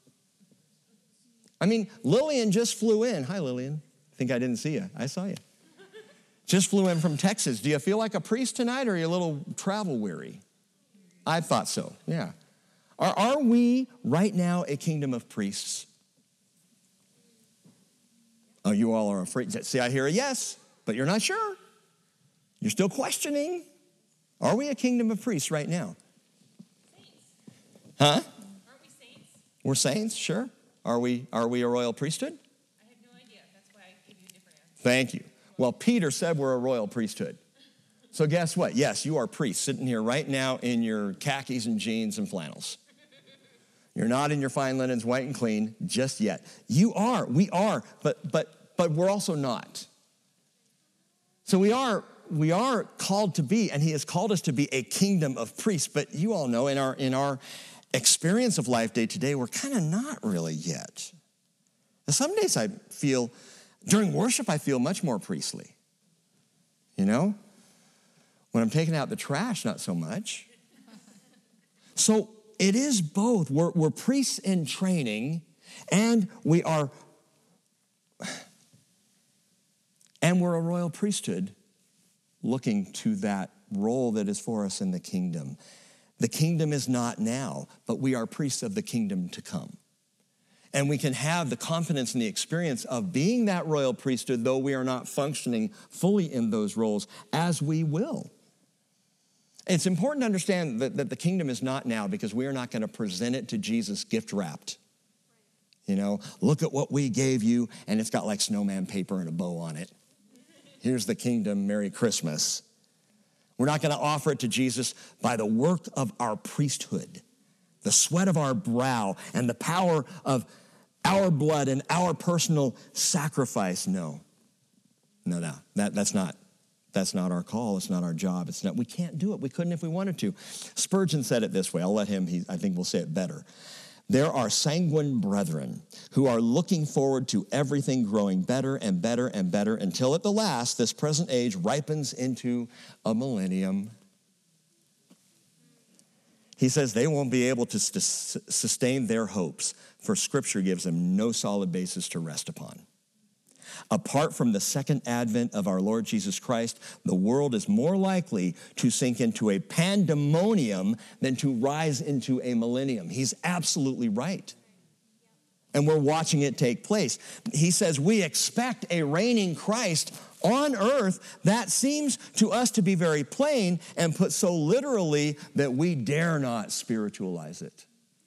I mean, Lillian just flew in. Hi, Lillian. Think I didn't see you. I saw you. Just flew in from Texas. Do you feel like a priest tonight, or are you a little travel weary? I thought so, yeah. Are, are we right now a kingdom of priests? Oh, you all are afraid. See, I hear a yes, but you're not sure. You're still questioning. Are we a kingdom of priests right now? Saints. Huh? Aren't we saints? We're saints, sure. Are we, are we a royal priesthood? I have no idea. That's why I give you a different answer. Thank you. Well, Peter said we're a royal priesthood. So guess what? Yes, you are priests sitting here right now in your khakis and jeans and flannels. You're not in your fine linens, white and clean, just yet. You are, we are, but but but we're also not. So we are we are called to be, and he has called us to be a kingdom of priests. But you all know in our in our experience of life day to day, we're kind of not really yet. And some days I feel, during worship, I feel much more priestly. You know? When I'm taking out the trash, not so much. So it is both. We're, we're priests in training, and we are, and we're a royal priesthood looking to that role that is for us in the kingdom. The kingdom is not now, but we are priests of the kingdom to come. And we can have the confidence and the experience of being that royal priesthood, though we are not functioning fully in those roles, as we will. It's important to understand that, that the kingdom is not now, because we are not going to present it to Jesus gift wrapped. You know, look at what we gave you, and it's got like snowman paper and a bow on it. Here's the kingdom, Merry Christmas. We're not going to offer it to Jesus by the work of our priesthood, the sweat of our brow, and the power of our blood and our personal sacrifice. No, no, no, that, that's not. That's not our call. It's not our job. It's not. We can't do it. We couldn't if we wanted to. Spurgeon said it this way. I'll let him, he, I think we'll say it better. There are sanguine brethren who are looking forward to everything growing better and better and better until at the last, this present age ripens into a millennium. He says they won't be able to sus- sustain their hopes, for Scripture gives them no solid basis to rest upon. Apart from the second advent of our Lord Jesus Christ, the world is more likely to sink into a pandemonium than to rise into a millennium. He's absolutely right. And we're watching it take place. He says we expect a reigning Christ on earth. That seems to us to be very plain and put so literally that we dare not spiritualize it.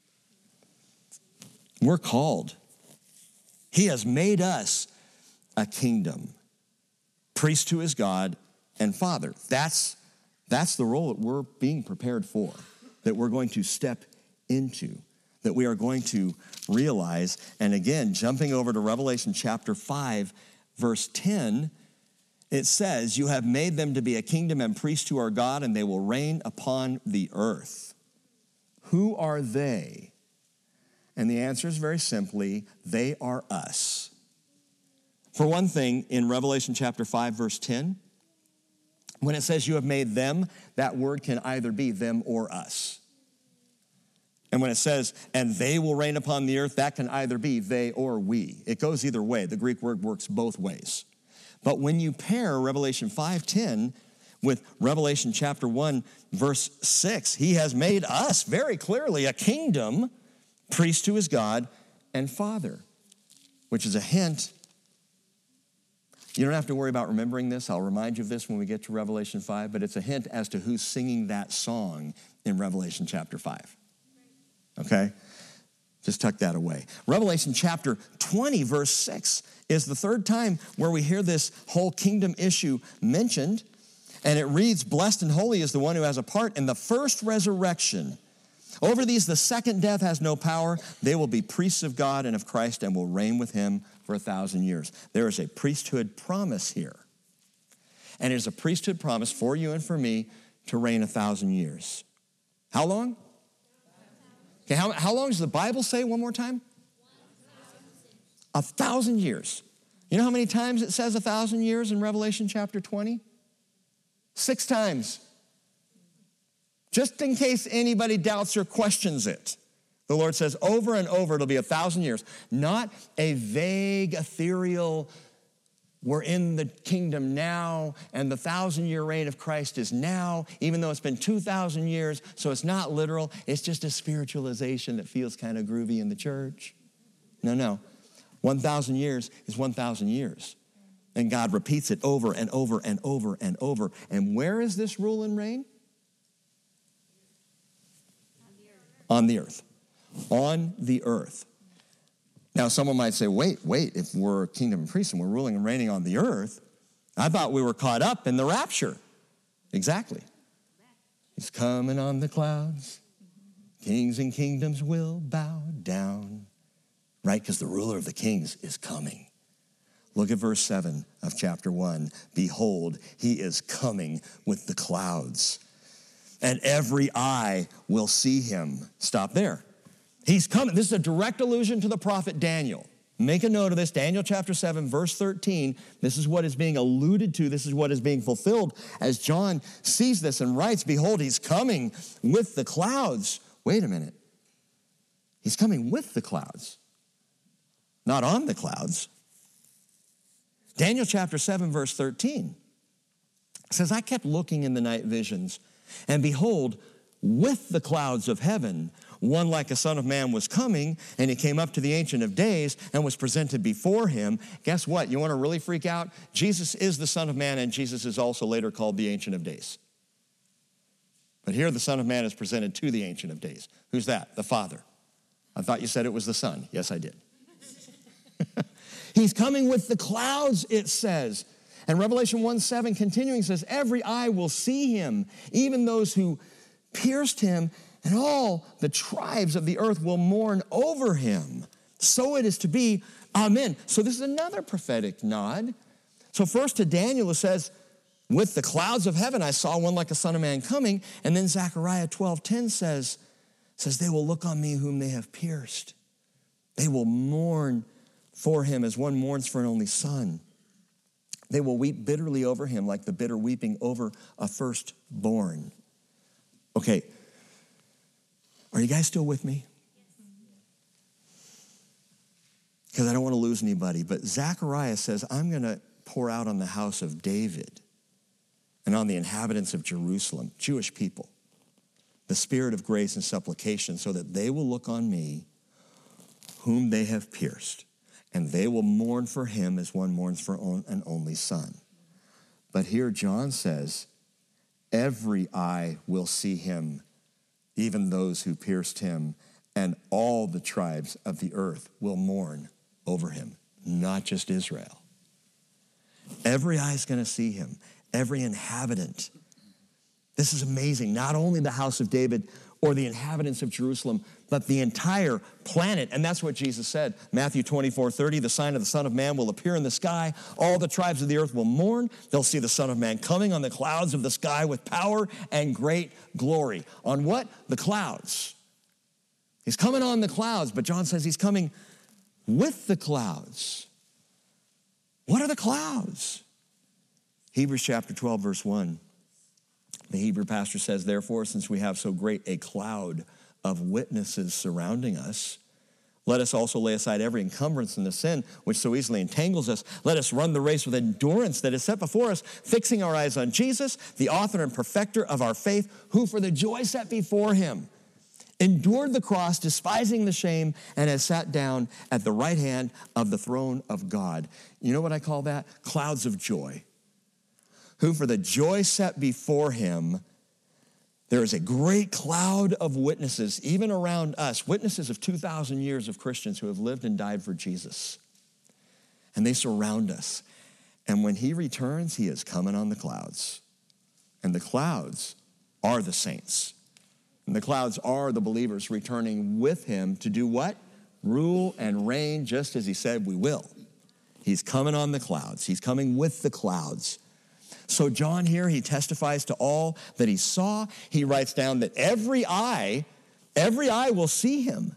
We're called. He has made us a kingdom, priest to his God and Father. That's, that's the role that we're being prepared for, that we're going to step into, that we are going to realize. And again, jumping over to Revelation chapter five, verse ten, it says, you have made them to be a kingdom and priests to our God, and they will reign upon the earth. Who are they? And the answer is very simply, they are us. For one thing, in Revelation chapter five, verse ten, when it says you have made them, that word can either be them or us. And when it says, and they will reign upon the earth, that can either be they or we. It goes either way. The Greek word works both ways. But when you pair Revelation five ten with Revelation chapter one, verse six, he has made us very clearly a kingdom, priest to his God and Father, which is a hint. You don't have to worry about remembering this. I'll remind you of this when we get to Revelation five, but it's a hint as to who's singing that song in Revelation chapter five. Okay? Just tuck that away. Revelation chapter twenty, verse six is the third time where we hear this whole kingdom issue mentioned. And it reads, blessed and holy is the one who has a part in the first resurrection. Over these, the second death has no power. They will be priests of God and of Christ and will reign with him for a thousand years. There is a priesthood promise here. And it is a priesthood promise for you and for me to reign a thousand years. How long? Okay, how, how long does the Bible say one more time? A thousand years. You know how many times it says a thousand years in Revelation chapter twenty? Six times. Just in case anybody doubts or questions it. The Lord says over and over, it'll be a thousand years. Not a vague, ethereal, we're in the kingdom now, and the thousand-year reign of Christ is now, even though it's been two thousand years, so it's not literal. It's just a spiritualization that feels kind of groovy in the church. No, no. one thousand years is one thousand years. And God repeats it over and over and over and over. And where is this rule and reign? On the earth. On the earth. Now, someone might say, wait, wait, if we're a kingdom and priest and we're ruling and reigning on the earth, I thought we were caught up in the rapture. Exactly. He's coming on the clouds. Kings and kingdoms will bow down. Right? Because the ruler of the kings is coming. Look at verse seven of chapter one. Behold, he is coming with the clouds, and every eye will see him. Stop there. He's coming. This is a direct allusion to the prophet Daniel. Make a note of this. Daniel chapter seven, verse thirteen. This is what is being alluded to. This is what is being fulfilled as John sees this and writes, behold, he's coming with the clouds. Wait a minute. He's coming with the clouds, not on the clouds. Daniel chapter seven, verse thirteen says, I kept looking in the night visions, and behold, with the clouds of heaven, one like a son of man was coming, and he came up to the Ancient of Days and was presented before him. Guess what? You want to really freak out? Jesus is the Son of Man, and Jesus is also later called the Ancient of Days. But here the Son of Man is presented to the Ancient of Days. Who's that? The Father. I thought you said it was the Son. Yes, I did. He's coming with the clouds, it says. And Revelation one seven continuing says, every eye will see him, even those who pierced him, and all the tribes of the earth will mourn over him. So it is to be. Amen. So this is another prophetic nod. So first to Daniel it says, with the clouds of heaven I saw one like a son of man coming. And then Zechariah twelve ten says, says, they will look on me whom they have pierced. They will mourn for him as one mourns for an only son. They will weep bitterly over him like the bitter weeping over a firstborn. Okay, Are you guys still with me? Because I don't want to lose anybody. But Zechariah says, I'm going to pour out on the house of David and on the inhabitants of Jerusalem, Jewish people, the spirit of grace and supplication, so that they will look on me, whom they have pierced, and they will mourn for him as one mourns for an only son. But here John says, every eye will see him, even those who pierced him, and all the tribes of the earth will mourn over him, not just Israel. Every eye is going to see him, every inhabitant. This is amazing. Not only the house of David or the inhabitants of Jerusalem, but the entire planet. And that's what Jesus said. Matthew twenty-four thirty, the sign of the Son of Man will appear in the sky. All the tribes of the earth will mourn. They'll see the Son of Man coming on the clouds of the sky with power and great glory. On what? The clouds. He's coming on the clouds, but John says he's coming with the clouds. What are the clouds? Hebrews chapter twelve, verse one. The Hebrew pastor says, therefore, since we have so great a cloud of witnesses surrounding us, let us also lay aside every encumbrance and the sin which so easily entangles us. Let us run the race with endurance that is set before us, fixing our eyes on Jesus, the author and perfecter of our faith, who for the joy set before him endured the cross, despising the shame, and has sat down at the right hand of the throne of God. You know what I call that? Clouds of joy. Who for the joy set before him, there is a great cloud of witnesses, even around us, witnesses of two thousand years of Christians who have lived and died for Jesus. And they surround us. And when he returns, he is coming on the clouds. And the clouds are the saints. And the clouds are the believers returning with him to do what? Rule and reign, just as he said we will. He's coming on the clouds. He's coming with the clouds. So John here, he testifies to all that he saw. He writes down that every eye, every eye will see him.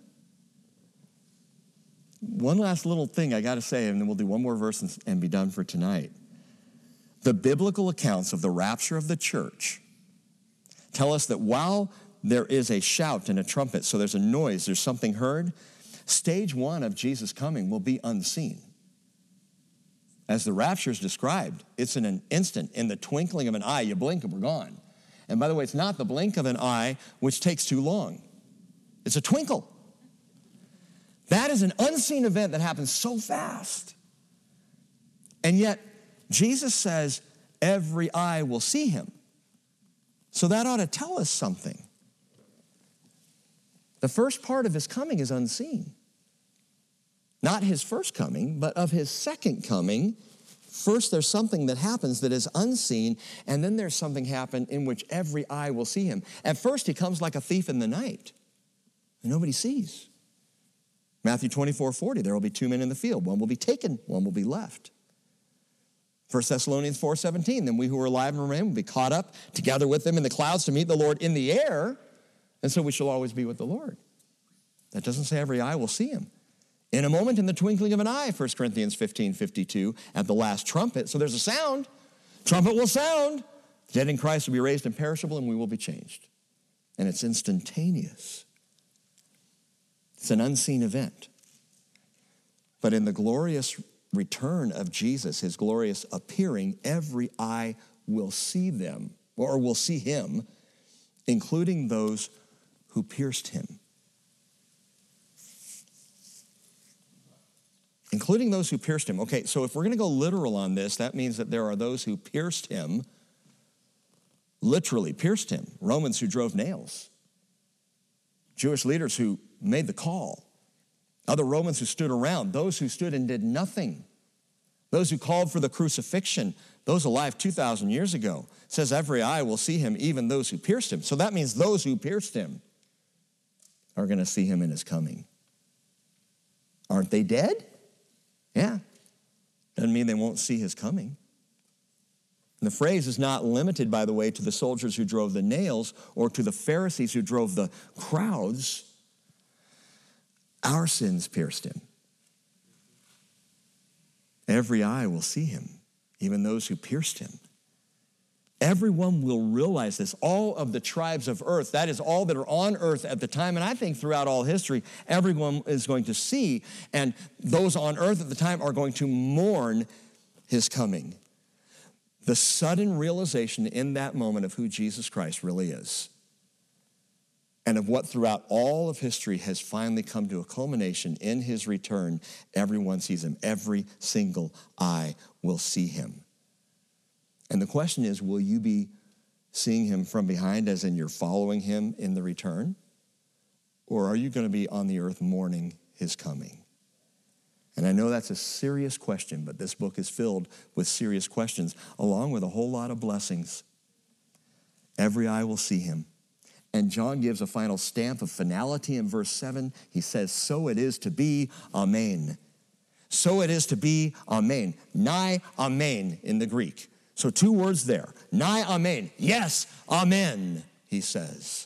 One last little thing I got to say, and then we'll do one more verse and, and be done for tonight. The biblical accounts of the rapture of the church tell us that while there is a shout and a trumpet, so there's a noise, there's something heard, stage one of Jesus' coming will be unseen. As the rapture is described, it's in an instant, in the twinkling of an eye. You blink and we're gone. And by the way, it's not the blink of an eye, which takes too long. It's a twinkle. That is an unseen event that happens so fast. And yet, Jesus says, every eye will see him. So that ought to tell us something. The first part of his coming is unseen. Not his first coming, but of his second coming. First, there's something that happens that is unseen, and then there's something happen in which every eye will see him. At first, he comes like a thief in the night, and nobody sees. Matthew twenty-four forty, there will be two men in the field. One will be taken, one will be left. First Thessalonians four seventeen, then we who are alive and remain will be caught up together with them in the clouds to meet the Lord in the air, and so we shall always be with the Lord. That doesn't say every eye will see him. In a moment, in the twinkling of an eye, First Corinthians fifteen fifty-two, at the last trumpet. So there's a sound. Trumpet will sound. The dead in Christ will be raised imperishable, and we will be changed. And it's instantaneous. It's an unseen event. But in the glorious return of Jesus, his glorious appearing, every eye will see them, or will see him, including those who pierced him. Including those who pierced him. Okay, so if we're going to go literal on this, that means that there are those who pierced him, literally pierced him. Romans who drove nails. Jewish leaders who made the call. Other Romans who stood around. Those who stood and did nothing. Those who called for the crucifixion. Those alive two thousand years ago. It says every eye will see him, even those who pierced him. So that means those who pierced him are going to see him in his coming. Aren't they dead? Yeah. Doesn't mean they won't see his coming. And the phrase is not limited, by the way, to the soldiers who drove the nails or to the Pharisees who drove the crowds. Our sins pierced him. Every eye will see him, even those who pierced him. Everyone will realize this. All of the tribes of earth, that is all that are on earth at the time, and I think throughout all history, everyone is going to see, and those on earth at the time are going to mourn his coming. The sudden realization in that moment of who Jesus Christ really is, and of what throughout all of history has finally come to a culmination in his return. Everyone sees him. Every single eye will see him. And the question is, will you be seeing him from behind, as in you're following him in the return? Or are you going to be on the earth mourning his coming? And I know that's a serious question, but this book is filled with serious questions, along with a whole lot of blessings. Every eye will see him. And John gives a final stamp of finality in verse seven. He says, so it is to be, amen. So it is to be, amen. Nigh, amen in the Greek. So two words there. Nigh, amen. Yes, amen, he says.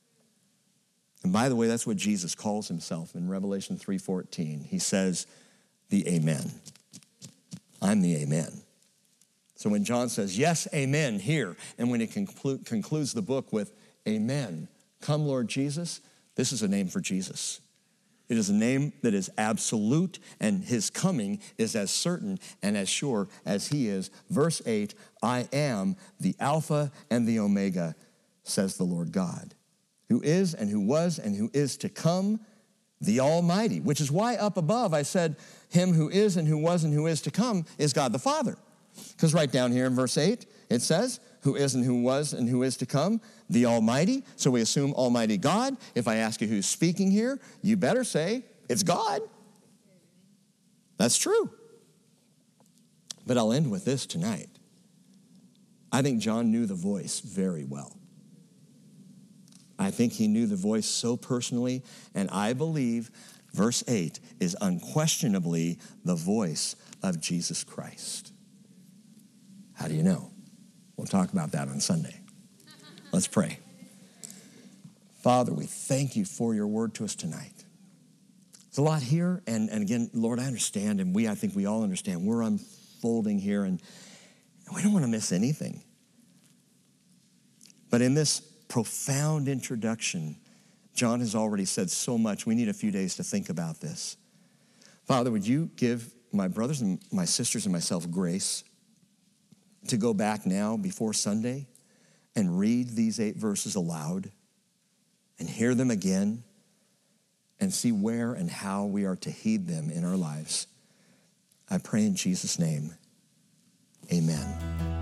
And by the way, that's what Jesus calls himself in Revelation three fourteen. He says, the amen. I'm the amen. So when John says, yes, amen, here, and when he conclu- concludes the book with, amen, come Lord Jesus, this is a name for Jesus. It is a name that is absolute, and his coming is as certain and as sure as he is. Verse eight, I am the Alpha and the Omega, says the Lord God, who is and who was and who is to come, the Almighty, which is why up above I said him who is and who was and who is to come is God the Father. Because right down here in verse eight, it says, who is and who was and who is to come, the Almighty. So we assume Almighty God. If I ask you who's speaking here, you better say, it's God. That's true. But I'll end with this tonight. I think John knew the voice very well. I think he knew the voice so personally, and I believe verse eight is unquestionably the voice of Jesus Christ. How do you know? We'll talk about that on Sunday. Let's pray. Father, we thank you for your word to us tonight. There's a lot here, and, and again, Lord, I understand, and we, I think we all understand. We're unfolding here, and we don't want to miss anything. But in this profound introduction, John has already said so much. We need a few days to think about this. Father, would you give my brothers and my sisters and myself grace to go back now before Sunday and read these eight verses aloud and hear them again and see where and how we are to heed them in our lives. I pray in Jesus' name, amen.